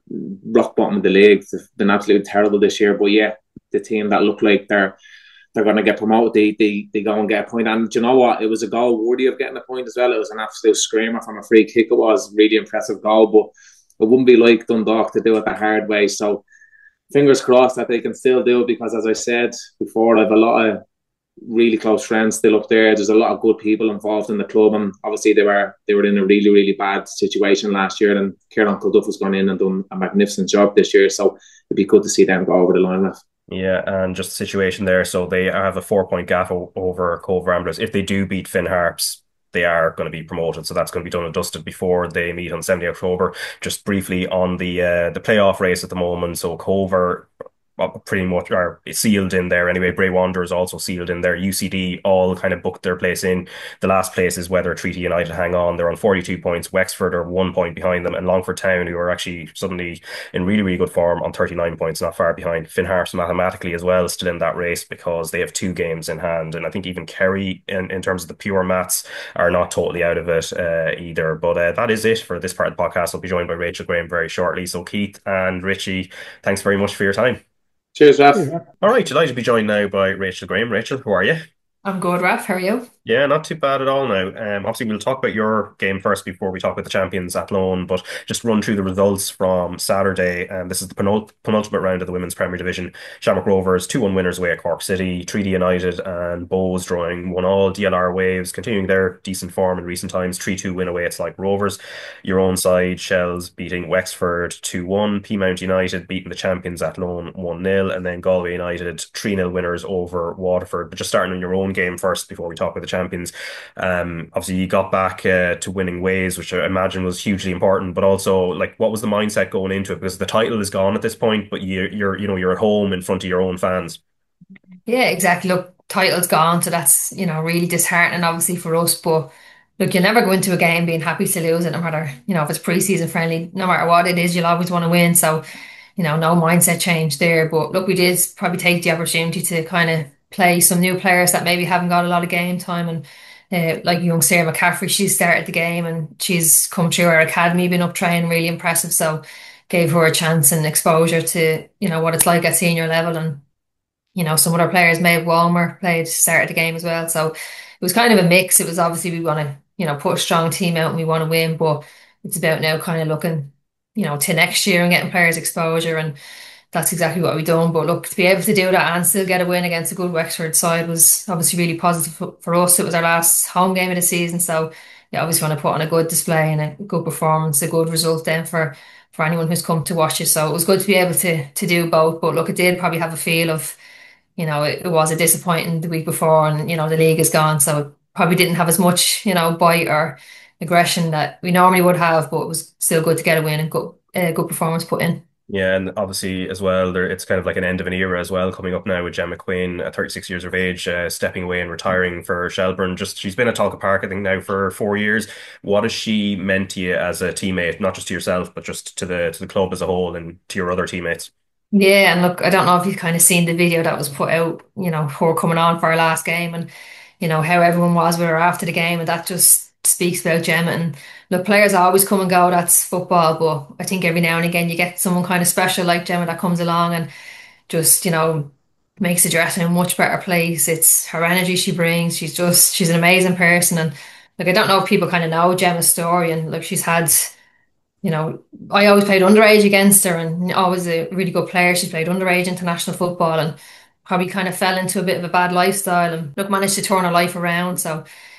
Rock bottom of the league. They've been absolutely terrible this year. But yeah, the team that look like they're they're going to get promoted, they, they they go and get a point. And do you know what? It was a goal worthy of getting a point as well. It was an absolute screamer from a free kick. It was really impressive goal, but it wouldn't be like Dundalk to do it the hard way. So fingers crossed that they can still do it, because as I said before, I have a lot of really close friends still up there. There's a lot of good people involved in the club, and obviously they were they were in a really really bad situation last year, and Kieran Kilduff has gone in and done a magnificent job this year, so it'd be good to see them go over the line with. Yeah, and just the situation there, so they have a four point gap o- over Cove Ramblers. If they do beat Finn Harps, they are going to be promoted, so that's going to be done and dusted before they meet on seventeenth of October. Just briefly on the uh, the playoff race at the moment, so Cove are pretty much are sealed in there anyway. Bray Wanderers also sealed in there. U C D all kind of booked their place in. The last place is whether Treaty United hang on. They're on forty-two points. Wexford are one point behind them, and Longford Town, who are actually suddenly in really, really good form, on thirty-nine points, not far behind. Finn Harps mathematically as well, still in that race because they have two games in hand. And I think even Kerry, in, in terms of the pure maths, are not totally out of it uh, either. But uh, that is it for this part of the podcast. I'll be joined by Rachel Graham very shortly. So Keith and Richie, thanks very much for your time. Cheers, Raf. All right, delighted to be joined now by Rachel Graham. Rachel, how are you? I'm good, Raf. How are you? Yeah, not too bad at all now. Um, obviously, we'll talk about your game first before we talk about the champions Athlone, but just run through the results from Saturday. Um, this is the penult- penultimate round of the Women's Premier Division. Shamrock Rovers, two one winners away at Cork City. Treaty United and Bows drawing one all. D L R Waves continuing their decent form in recent times. three two win away at Sligo Rovers. Your own side, Shells, beating Wexford two one. Peamount United beating the champions Athlone one nil. And then Galway United three nil winners over Waterford. But just starting on your own game first before we talk about the champions. Um, obviously, you got back uh, to winning ways, which I imagine was hugely important. But also, like, what was the mindset going into it? Because the title is gone at this point, but you, you're, you know, you're at home in front of your own fans. Yeah, exactly. Look, title's gone, so that's, you know, really disheartening, obviously, for us. But look, you'll never go into a game being happy to lose it, no matter, you know, if it's pre-season friendly, no matter what it is, you'll always want to win. So, you know, no mindset change there. But look, we did probably take the opportunity to kind of play some new players that maybe haven't got a lot of game time. And uh, like young Sarah McCaffrey, she started the game and she's come through our academy, been up training, really impressive. So gave her a chance and exposure to, you know, what it's like at senior level. And you know, some other players, Maeve Walmer played, started the game as well. So it was kind of a mix. It was obviously we want to, you know, put a strong team out and we want to win, but it's about now kind of looking, you know, to next year and getting players exposure, and that's exactly what we've done. But look, to be able to do that and still get a win against a good Wexford side was obviously really positive for, for us. It was our last home game of the season, so yeah, obviously want to put on a good display and a good performance, a good result then for for anyone who's come to watch us. So it was good to be able to to do both. But look, it did probably have a feel of, you know, it, it was a disappointing the week before, and you know the league is gone, so it probably didn't have as much, you know, bite or aggression that we normally would have, but it was still good to get a win and good, uh, good performance put in. Yeah, and obviously as well, there it's kind of like an end of an era as well coming up now with Gemma Quinn at thirty-six years of age, uh, stepping away and retiring for Shelburne. Just she's been at Talca Park, I think, now for four years. What has she meant to you as a teammate, not just to yourself, but just to the to the club as a whole and to your other teammates? Yeah, and look, I don't know if you've kind of seen the video that was put out, you know, her coming on for our last game, and you know how everyone was with her after the game, and that just speaks about Gemma. And look, players always come and go, that's football, but I think every now and again you get someone kind of special like Gemma that comes along and just, you know, makes the dressing room a much better place. It's her energy she brings. She's just she's an amazing person. And like, I don't know if people kind of know Gemma's story, and like she's had, you know, I always played underage against her and always a really good player. She played underage international football and probably kind of fell into a bit of a bad lifestyle, and look, managed to turn her life around. So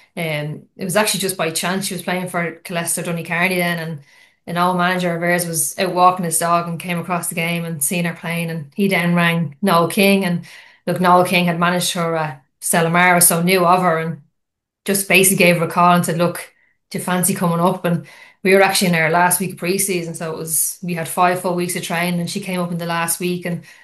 um, it was actually just by chance. She was playing for Colester Donecarney then, and an old manager of ours was out walking his dog and came across the game and seen her playing, and he then rang Noel King, and look, Noel King had managed her at Stella Maris, so knew of her, and just basically gave her a call and said, look, do you fancy coming up? And we were actually in our last week of pre-season, so it was we had five full weeks of training, and she came up in the last week, and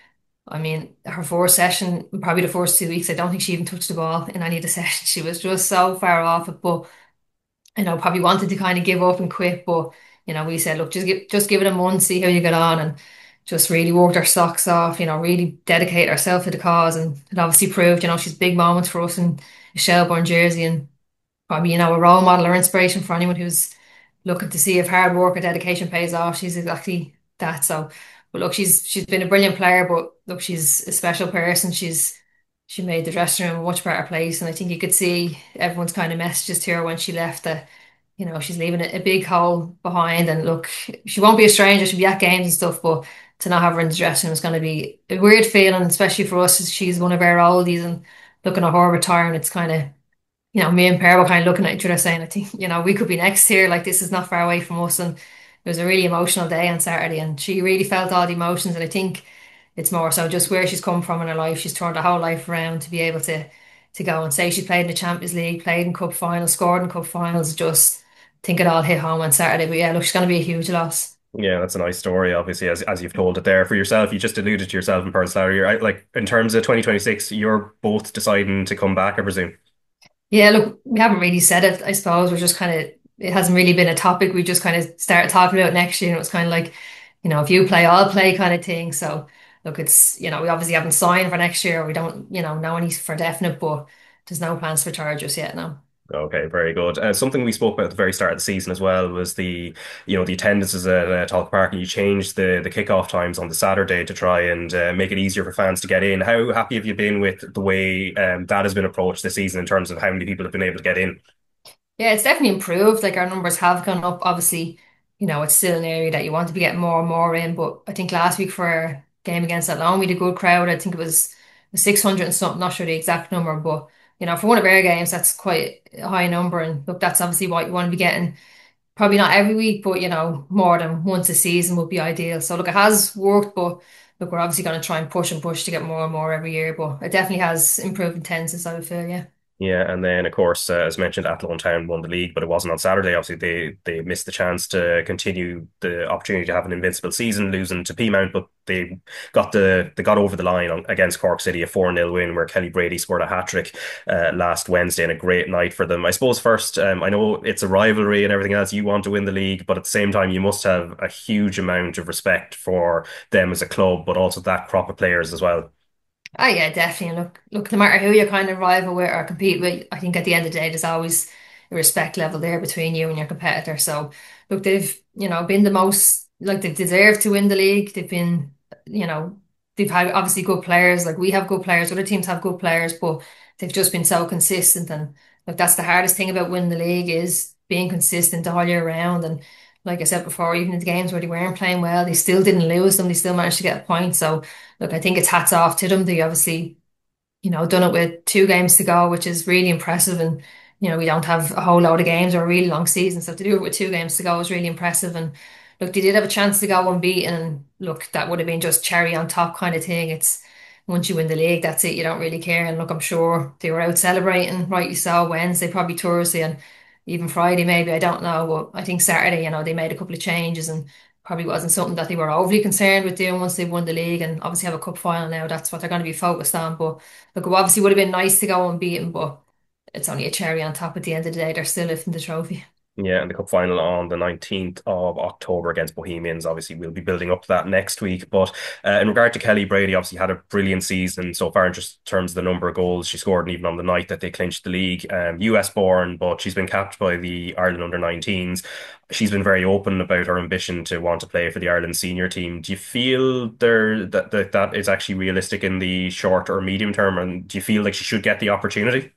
I mean, her first session, probably the first two weeks, I don't think she even touched the ball in any of the sessions. She was just so far off it. But you know, probably wanted to kind of give up and quit, but you know, we said, look, just give just give it a month, see how you get on, and just really worked our socks off. You know, really dedicate ourselves to the cause, and it obviously proved. You know, she's big moments for us in a Shelbourne jersey, and probably you know a role model or inspiration for anyone who's looking to see if hard work or dedication pays off. She's exactly that. So, but look, she's she's been a brilliant player, but look, she's a special person. She's she made the dressing room a much better place, and I think you could see everyone's kind of messages to her when she left that you know she's leaving a, a big hole behind. And look, she won't be a stranger. She'll be at games and stuff, but to not have her in the dressing room is going to be a weird feeling, especially for us. As she's one of our oldies, and looking at her retiring, it's kind of you know, me and Per were kind of looking at each other saying, I think, you know, we could be next here. Like, this is not far away from us. And it was a really emotional day on Saturday. And she really felt all the emotions. And I think it's more so just where she's come from in her life. She's turned her whole life around to be able to to go and say she played in the Champions League, played in cup finals, scored in cup finals. Just think it all hit home on Saturday. But yeah, look, she's going to be a huge loss. Yeah, that's a nice story, obviously, as as you've told it there for yourself. You just alluded to yourself in personality. Right? Like, in terms of twenty twenty-six, you're both deciding to come back, I presume. Yeah, look, we haven't really said it, I suppose. We're just kind of, it hasn't really been a topic. We just kind of started talking about it next year, and it was kind of like, you know, if you play, I'll play kind of thing. So, look, it's, you know, we obviously haven't signed for next year. We don't, you know, know any for definite, but there's no plans for charges yet, no. Okay, very good. Uh, something we spoke about at the very start of the season as well was the, you know, the attendances at uh, Talk Park, and you changed the the kickoff times on the Saturday to try and uh, make it easier for fans to get in. How happy have you been with the way um, that has been approached this season in terms of how many people have been able to get in? Yeah, it's definitely improved. Like our numbers have gone up. Obviously, you know, it's still an area that you want to be getting more and more in. But I think last week for our game against Athlone, we had a good crowd. I think it was six hundred and something, not sure the exact number, but you know, for one of our games, that's quite a high number. And look, that's obviously what you want to be getting. Probably not every week, but you know, more than once a season would be ideal. So look, it has worked, but look, we're obviously going to try and push and push to get more and more every year. But it definitely has improved in tenses, I would feel, yeah. Yeah, and then of course, uh, as mentioned, Athlone Town won the league, but it wasn't on Saturday. Obviously, they they missed the chance to continue the opportunity to have an invincible season, losing to Peamount, but they got the they got over the line on, against Cork City, a four nil win where Kelly Brady scored a hat trick uh, last Wednesday, and a great night for them. I suppose first, um, I know it's a rivalry and everything else. You want to win the league, but at the same time, you must have a huge amount of respect for them as a club, but also that crop of players as well. Oh yeah, definitely. Look, look, no matter who you kind of rival with or compete with, I think at the end of the day, there's always a respect level there between you and your competitor. So, look, they've, you know, been the most, like they've deserved to win the league. They've been, you know, they've had obviously good players. Like we have good players, other teams have good players, but they've just been so consistent. And like that's the hardest thing about winning the league is being consistent all year round. And like I said before, even in the games where they weren't playing well, they still didn't lose them. They still managed to get a point. So, look, I think it's hats off to them. They obviously, you know, done it with two games to go, which is really impressive. And, you know, we don't have a whole load of games or a really long season. So to do it with two games to go is really impressive. And look, they did have a chance to go unbeaten. And look, that would have been just cherry on top kind of thing. It's once you win the league, that's it. You don't really care. And look, I'm sure they were out celebrating, rightly so, Wednesday, probably Thursday, and even Friday, maybe. I don't know. But I think Saturday, you know, they made a couple of changes and probably wasn't something that they were overly concerned with doing once they won the league and obviously have a cup final now. That's what they're going to be focused on. But look, it obviously would have been nice to go unbeaten, but it's only a cherry on top at the end of the day. They're still lifting the trophy. Yeah, and the cup final on the nineteenth of October against Bohemians. Obviously, we'll be building up to that next week. But uh, in regard to Kelly Brady, obviously had a brilliant season so far in just terms of the number of goals she scored, and even on the night that they clinched the league. Um, U S born, but she's been capped by the Ireland under nineteens. She's been very open about her ambition to want to play for the Ireland senior team. Do you feel there that, that that is actually realistic in the short or medium term? And do you feel like she should get the opportunity?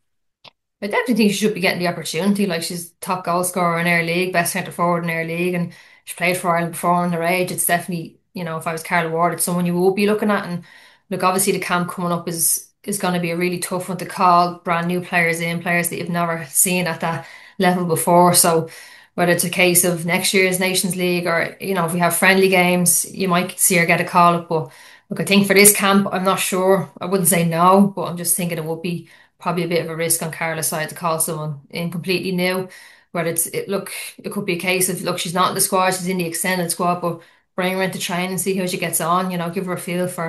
I definitely think she should be getting the opportunity. Like she's top goal scorer in our league, best centre forward in our league, and she played for Ireland before on her age. It's definitely, you know, if I was Carla Ward, it's someone you will be looking at. And look, obviously the camp coming up is is going to be a really tough one to call. Brand new players in, players that you've never seen at that level before. So whether it's a case of next year's Nations League or, you know, if we have friendly games, you might see her get a call up. But look, I think for this camp, I'm not sure. I wouldn't say no, but I'm just thinking it would be probably a bit of a risk on Carla's side to call someone in completely new. Where it's it look, it could be a case of look, she's not in the squad, she's in the extended squad, but bring her into training and see how she gets on. You know, give her a feel for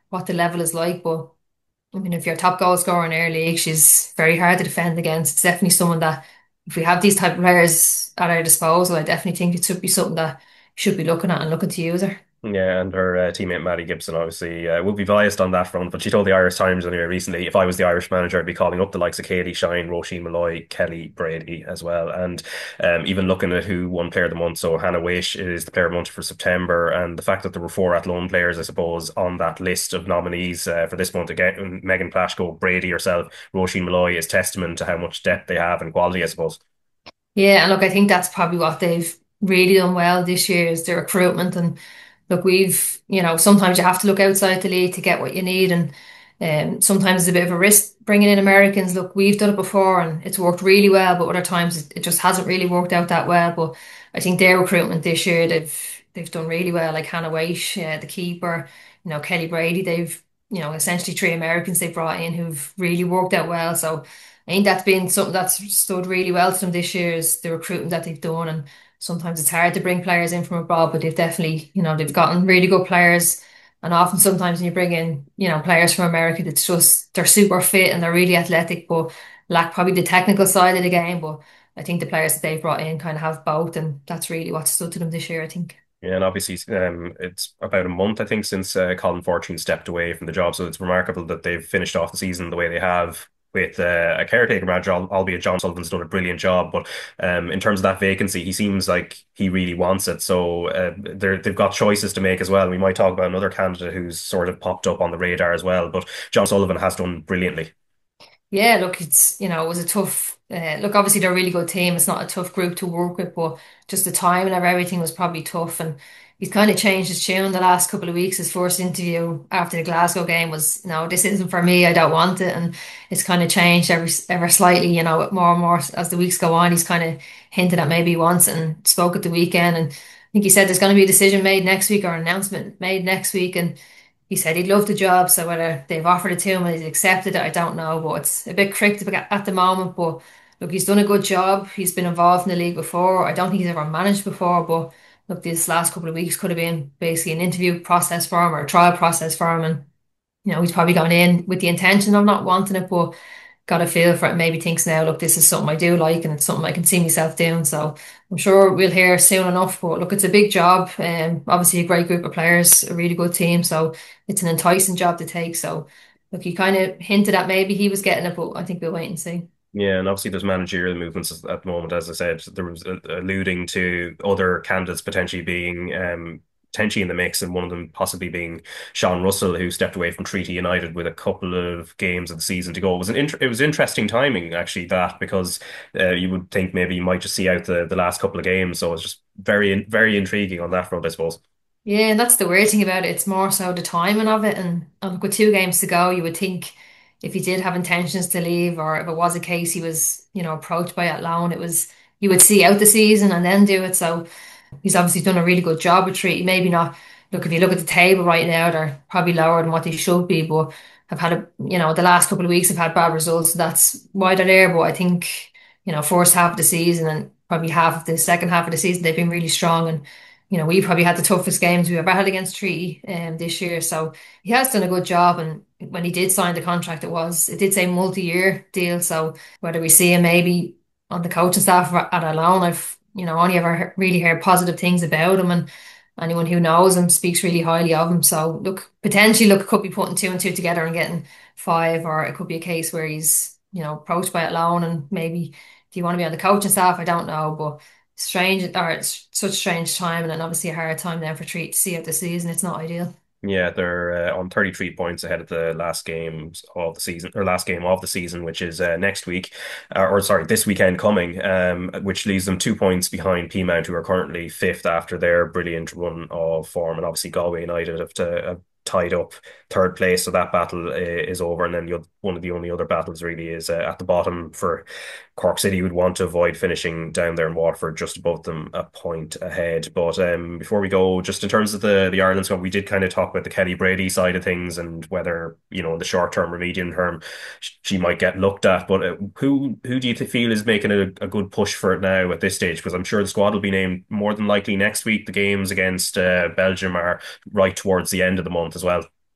what the level is like. But I mean, if you're a top goal scorer in our league, she's very hard to defend against. It's definitely someone that, if we have these type of players at our disposal, I definitely think it should be something that you should be looking at and looking to use her. Yeah, and her uh, teammate Maddie Gibson obviously uh, will be biased on that front, but she told the Irish Times anyway recently, if I was the Irish manager, I'd be calling up the likes of Katie Shine, Roisin Malloy, Kelly Brady as well, and um, even looking at who won Player of the Month. So Hannah Wish is the Player of the Month for September, and the fact that there were four Athlone players, I suppose, on that list of nominees uh, for this month, again, Megan Plashko, Brady herself, Roisin Malloy, is testament to how much depth they have and quality, I suppose. Yeah, and look, I think that's probably what they've really done well this year is their recruitment. And look, we've, you know, sometimes you have to look outside the league to get what you need, and um, sometimes it's a bit of a risk bringing in Americans. Look, we've done it before and it's worked really well, but other times it, it just hasn't really worked out that well. But I think their recruitment this year, they've they've done really well. Like Hannah Waite, uh, the keeper, you know, Kelly Brady, they've, you know, essentially three Americans they brought in who've really worked out well. So I think that's been something that's stood really well to them this year is the recruitment that they've done. And sometimes it's hard to bring players in from abroad, but they've definitely, you know, they've gotten really good players. And often sometimes when you bring in, you know, players from America, it's just they're super fit and they're really athletic, but lack probably the technical side of the game. But I think the players that they've brought in kind of have both, and that's really what stood to them this year, I think. Yeah, and obviously, um, it's about a month, I think, since uh, Colin Fortune stepped away from the job. So it's remarkable that they've finished off the season the way they have with uh, a caretaker manager, al- albeit John Sullivan's done a brilliant job. But um, in terms of that vacancy, he seems like he really wants it. So uh, they're, they've got choices to make as well. We might talk about another candidate who's sort of popped up on the radar as well. But John Sullivan has done brilliantly. Yeah, look, it's, you know, it was a tough, uh, look, obviously they're a really good team. It's not a tough group to work with, but just the timing of everything was probably tough. And he's kind of changed his tune the last couple of weeks. His first interview after the Glasgow game was, no, this isn't for me. I don't want it. And it's kind of changed ever, ever slightly, you know, more and more as the weeks go on. He's kind of hinted at maybe he wants it and spoke at the weekend. And I think he said there's going to be a decision made next week or an announcement made next week. And he said he'd love the job, so whether they've offered it to him and he's accepted it, I don't know. But it's a bit cryptic at at the moment. But look, he's done a good job. He's been involved in the league before. I don't think he's ever managed before, but look, these last couple of weeks could have been basically an interview process for him or a trial process for him. And you know, he's probably gone in with the intention of not wanting it, but got a feel for it. Maybe thinks now, look, this is something I do like, and it's something I can see myself doing. So I'm sure we'll hear soon enough. But look, it's a big job. Um, obviously a great group of players, a really good team. So it's an enticing job to take. So look, he kind of hinted at maybe he was getting it, but I think we'll wait and see. Yeah, and obviously there's managerial movements at the moment. As I said, there was uh, alluding to other candidates potentially being um, potentially in the mix, and one of them possibly being Sean Russell, who stepped away from Treaty United with a couple of games of the season to go. It was an int it was interesting timing actually that because uh, you would think maybe you might just see out the the last couple of games. So it's just very very intriguing on that front, I suppose. Yeah, and that's the weird thing about it. It's more so the timing of it. And, and look, with two games to go, you would think if he did have intentions to leave, or if it was a case he was, you know, approached by it loan, it was you would see out the season and then do it. So he's obviously done a really good job with Treaty. Maybe not. Look, if you look at the table right now, they're probably lower than what they should be, but have had a, you know, the last couple of weeks have had bad results. So that's why they're there. But I think, you know, first half of the season and probably half of the second half of the season, they've been really strong. And, you know, we probably had the toughest games we've ever had against Treaty um, this year. So he has done a good job. And when he did sign the contract, it was, it did say multi-year deal. So whether we see him maybe on the coaching staff at a loan, I've, you know, only ever he- really heard positive things about him, and anyone who knows him speaks really highly of him. So look, potentially, look, could be putting two and two together and getting five, or it could be a case where he's, you know, approached by it loan and maybe do you want to be on the coaching staff? I don't know, but strange, or it's such strange time, and obviously a hard time then for Treat to see out the season. It's not ideal. Yeah, they're uh, on thirty-three points ahead of the last games of the season, or last game of the season, which is uh, next week, uh, or sorry, this weekend coming, um, which leaves them two points behind Peamount, who are currently fifth after their brilliant run of form. And obviously Galway United have to have tied up third place, so that battle uh, is over. And then the, oth- one of the only other battles really is uh, at the bottom for Cork City, would want to avoid finishing down there in Waterford, just above them, a point ahead. But um, before we go, just in terms of the the Ireland squad, we did kind of talk about the Kelly Brady side of things and whether, you know, in the short term or medium term sh- she might get looked at. But uh, who who do you th- feel is making a, a good push for it now at this stage? Because I'm sure the squad will be named more than likely next week. The games against uh, Belgium are right towards the end of the month as well.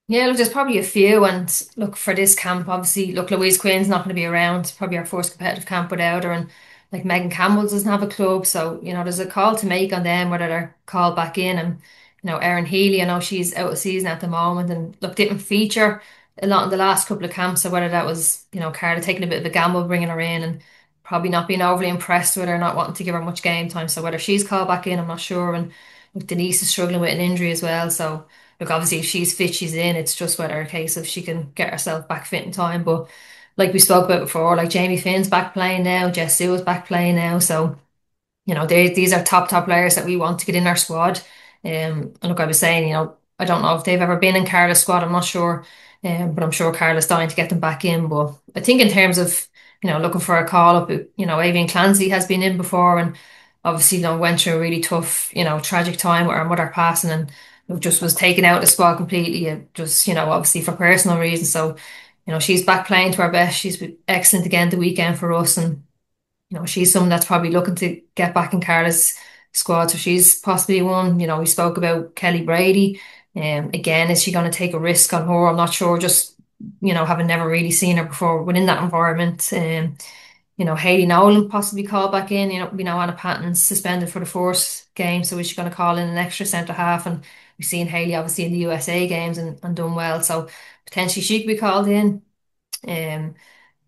Yeah, look, there's probably a few, and look for this camp. Obviously, look, Louise Quinn's not going to be around. It's probably our first competitive camp without her, and like Megan Campbell doesn't have a club, so you know there's a call to make on them whether they're called back in. And you know, Erin Healy, I know she's out of season at the moment, and look, didn't feature a lot in the last couple of camps. So whether that was you know Carla taking a bit of a gamble bringing her in, and probably not being overly impressed with her, not wanting to give her much game time. So whether she's called back in, I'm not sure. And look, Denise is struggling with an injury as well, so. Look, obviously, if she's fit, she's in. It's just whether a case of she can get herself back fit in time. But like we spoke about before, like Jamie Finn's back playing now, Jess Sue is back playing now. So, you know, they these are top, top players that we want to get in our squad. Um, and look, I was saying, you know, I don't know if they've ever been in Carla's squad. I'm not sure. Um, but I'm sure Carla's dying to get them back in. But I think in terms of, you know, looking for a call up, you know, Avian Clancy has been in before and obviously, you know, went through a really tough, you know, tragic time with her mother passing and just was taken out of the squad completely, uh, just, you know, obviously for personal reasons. So, you know, she's back playing to her best. She's been excellent again the weekend for us. And, you know, she's someone that's probably looking to get back in Carla's squad. So she's possibly one. You know, we spoke about Kelly Brady. Um, again, is she going to take a risk on her? I'm not sure. Just, you know, having never really seen her before within that environment. Um, you know, Hayley Nolan possibly called back in. You know, we know Anna Patton's suspended for the first game, so is she going to call in an extra centre half? And we've seen Hayley obviously in the U S A games and, and done well, so potentially she could be called in. Um,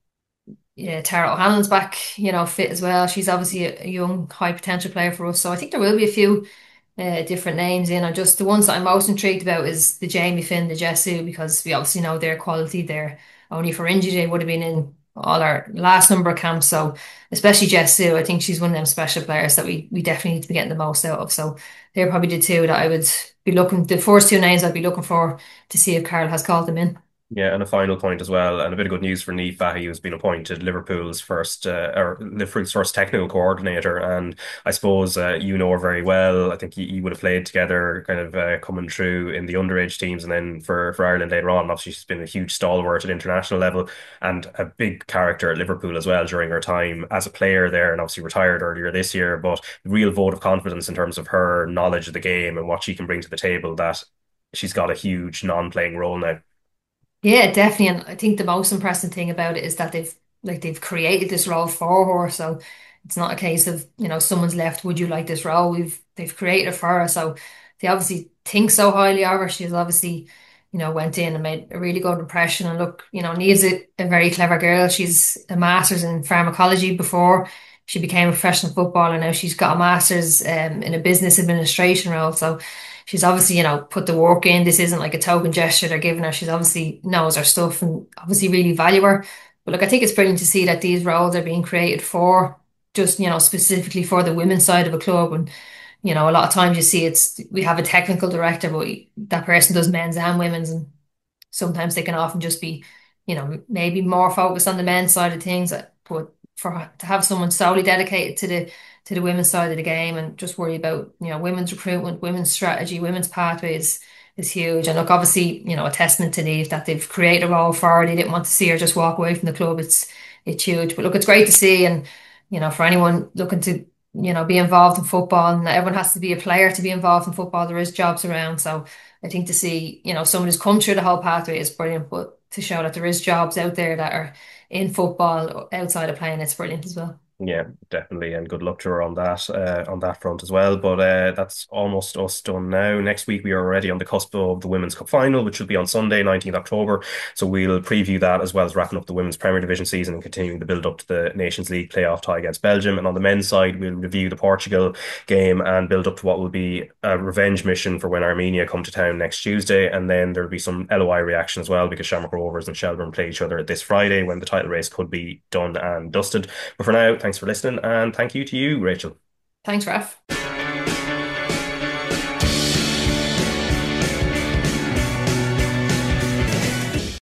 yeah, Tara O'Hanlon's back, you know, fit as well. She's obviously a, a young, high potential player for us, so I think there will be a few uh, different names in. Or just the ones that I'm most intrigued about is the Jamie Finn, the Jesu, because we obviously know their quality. They're only for injury they would have been in all our last number of camps. So especially Jesu, I think she's one of them special players that we we definitely need to be getting the most out of. So they're probably the two that I would be looking. The first two names I'd be looking for to see if Carl has called them in. Yeah, and a final point as well, and a bit of good news for Niamh Fahey, who's been appointed Liverpool's first, uh, or Liverpool's first technical coordinator. And I suppose uh, you know her very well. I think you, you would have played together, kind of uh, coming through in the underage teams, and then for for Ireland later on. Obviously, she's been a huge stalwart at international level and a big character at Liverpool as well during her time as a player there, and obviously retired earlier this year. But real vote of confidence in terms of her knowledge of the game and what she can bring to the table. That she's got a huge non-playing role now. Yeah, definitely. And I think the most impressive thing about it is that they've like they've created this role for her. So it's not a case of, you know, someone's left, would you like this role? We've they've created it for her. So they obviously think so highly of her. She's obviously, you know, went in and made a really good impression. And look, you know, Niamh's a, a very clever girl. She's a master's in pharmacology before she became a professional footballer. Now she's got a master's um, in a business administration role. So she's obviously, you know, put the work in. This isn't like a token gesture they're giving her. She's obviously knows her stuff and obviously really value her. But look, I think it's brilliant to see that these roles are being created for just, you know, specifically for the women's side of a club. And, you know, a lot of times you see it's, we have a technical director, but that person does men's and women's. And sometimes they can often just be, you know, maybe more focused on the men's side of things. But for to have someone solely dedicated to the to the women's side of the game and just worry about, you know, women's recruitment, women's strategy, women's pathways is huge. And look, obviously, you know, a testament to Niamh that they've created a role for her. They didn't want to see her just walk away from the club. It's it's huge. But look, it's great to see. And, you know, for anyone looking to, you know, be involved in football, and everyone has to be a player to be involved in football. There is jobs around. So I think to see, you know, someone who's come through the whole pathway is brilliant. But to show that there is jobs out there that are in football outside of playing, it's brilliant as well. Yeah, definitely, and good luck to her on that uh, on that front as well. But uh, that's almost us done now. Next week we are already on the cusp of the Women's Cup final, which will be on Sunday, nineteenth October. So we'll preview that as well as wrapping up the Women's Premier Division season and continuing the build up to the Nations League playoff tie against Belgium. And on the men's side, we'll review the Portugal game and build up to what will be a revenge mission for when Armenia come to town next Tuesday. And then there'll be some L O I reaction as well, because Shamrock Rovers and Shelbourne play each other this Friday when the title race could be done and dusted. But for now, thanks for listening, and thank you to you, Rachel. Thanks, Raf.